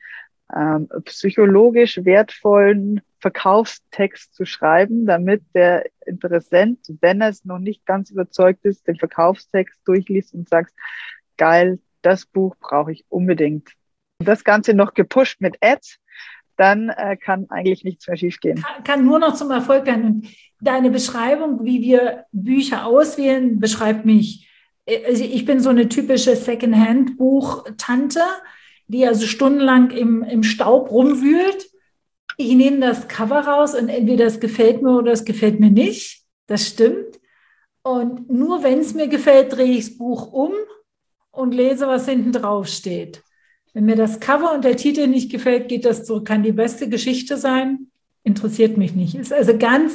S2: psychologisch wertvollen Verkaufstext zu schreiben, damit der Interessent, wenn er es noch nicht ganz überzeugt ist, den Verkaufstext durchliest und sagt, geil, das Buch brauche ich unbedingt. Und das Ganze noch gepusht mit Ads, dann kann eigentlich nichts mehr schiefgehen.
S1: Kann nur noch zum Erfolg werden. Und deine Beschreibung, wie wir Bücher auswählen, beschreibt mich. Also ich bin so eine typische Secondhand-Buch-Tante, die also stundenlang im Staub rumwühlt. Ich nehme das Cover raus und entweder es gefällt mir oder es gefällt mir nicht. Das stimmt. Und nur wenn es mir gefällt, drehe ich das Buch um und lese, was hinten drauf steht. Wenn mir das Cover und der Titel nicht gefällt, geht das zurück. Kann die beste Geschichte sein, interessiert mich nicht. Ist also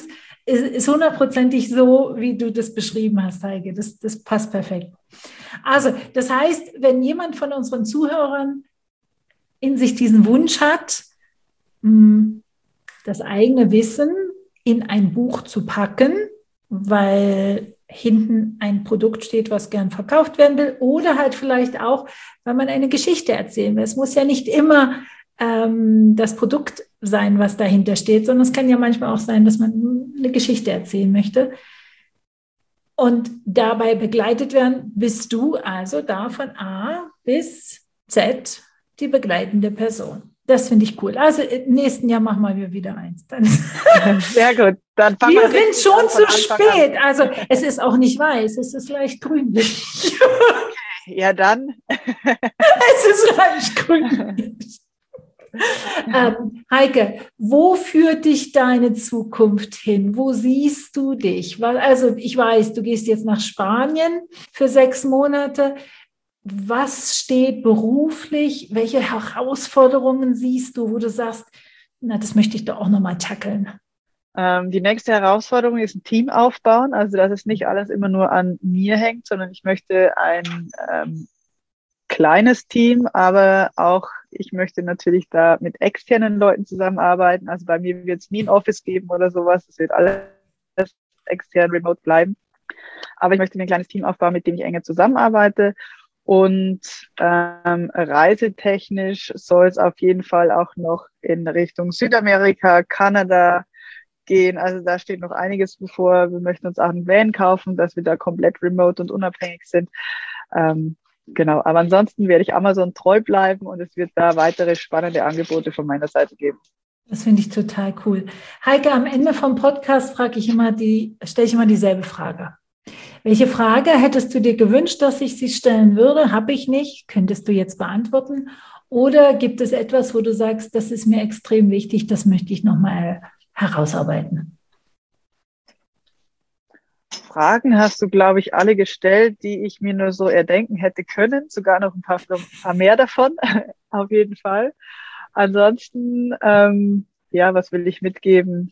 S1: ist 100%ig so, wie du das beschrieben hast, Heike. Das passt perfekt. Also, das heißt, wenn jemand von unseren Zuhörern in sich diesen Wunsch hat, das eigene Wissen in ein Buch zu packen, weil hinten ein Produkt steht, was gern verkauft werden will, oder halt vielleicht auch, weil man eine Geschichte erzählen will. Es muss ja nicht immer das Produkt sein, was dahinter steht, sondern es kann ja manchmal auch sein, dass man eine Geschichte erzählen möchte. Und dabei begleitet werden, bist du also da von A bis Z die begleitende Person. Das finde ich cool. Also im nächsten Jahr machen wir wieder eins. Dann
S2: Sehr gut. Dann fangen
S1: wir sind schon zu spät. Also es ist auch nicht weiß, es ist leicht grünlich.
S2: Ja, dann.
S1: Es ist leicht grünlich. Heike, wo führt dich deine Zukunft hin? Wo siehst du dich? Also ich weiß, du gehst jetzt nach Spanien für 6 Monate. Was steht beruflich? Welche Herausforderungen siehst du, wo du sagst, na, das möchte ich doch auch nochmal tackeln?
S2: Die nächste Herausforderung ist ein Team aufbauen. Also, dass es nicht alles immer nur an mir hängt, sondern ich möchte ein kleines Team, aber auch ich möchte natürlich da mit externen Leuten zusammenarbeiten. Also bei mir wird es nie ein Office geben oder sowas. Es wird alles extern, remote bleiben. Aber ich möchte mir ein kleines Team aufbauen, mit dem ich enger zusammenarbeite. Und reisetechnisch soll es auf jeden Fall auch noch in Richtung Südamerika, Kanada gehen. Also da steht noch einiges bevor. Wir möchten uns auch einen Van kaufen, dass wir da komplett remote und unabhängig sind. Genau, aber ansonsten werde ich Amazon treu bleiben und es wird da weitere spannende Angebote von meiner Seite geben.
S1: Das finde ich total cool. Heike, am Ende vom Podcast stelle ich immer dieselbe Frage. Welche Frage hättest du dir gewünscht, dass ich sie stellen würde? Habe ich nicht. Könntest du jetzt beantworten? Oder gibt es etwas, wo du sagst, das ist mir extrem wichtig, das möchte ich nochmal herausarbeiten?
S2: Fragen hast du, glaube ich, alle gestellt, die ich mir nur so erdenken hätte können. Sogar noch ein paar mehr davon, auf jeden Fall. Ansonsten, was will ich mitgeben?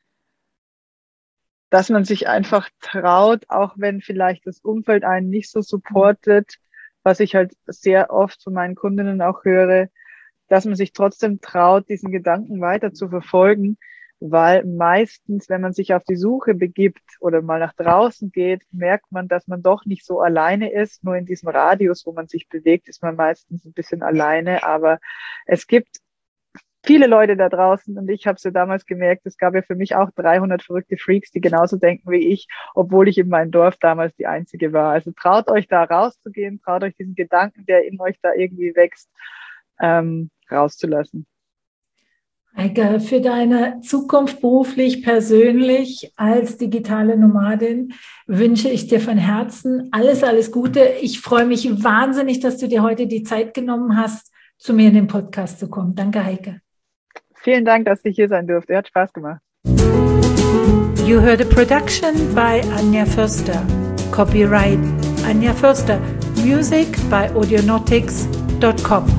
S2: Dass man sich einfach traut, auch wenn vielleicht das Umfeld einen nicht so supportet, was ich halt sehr oft von meinen Kundinnen auch höre, dass man sich trotzdem traut, diesen Gedanken weiter zu verfolgen, weil meistens, wenn man sich auf die Suche begibt oder mal nach draußen geht, merkt man, dass man doch nicht so alleine ist. Nur in diesem Radius, wo man sich bewegt, ist man meistens ein bisschen alleine, aber es gibt viele Leute da draußen und ich habe es ja damals gemerkt, es gab ja für mich auch 300 verrückte Freaks, die genauso denken wie ich, obwohl ich in meinem Dorf damals die Einzige war. Also traut euch da rauszugehen, traut euch diesen Gedanken, der in euch da irgendwie wächst, rauszulassen.
S1: Heike, für deine Zukunft beruflich, persönlich als digitale Nomadin wünsche ich dir von Herzen alles, alles Gute. Ich freue mich wahnsinnig, dass du dir heute die Zeit genommen hast, zu mir in den Podcast zu kommen. Danke, Heike.
S2: Vielen Dank, dass ich hier sein durfte. Hat Spaß gemacht.
S1: You heard a production by Anja Förster. Copyright Anja Förster. Music by audionautics.com.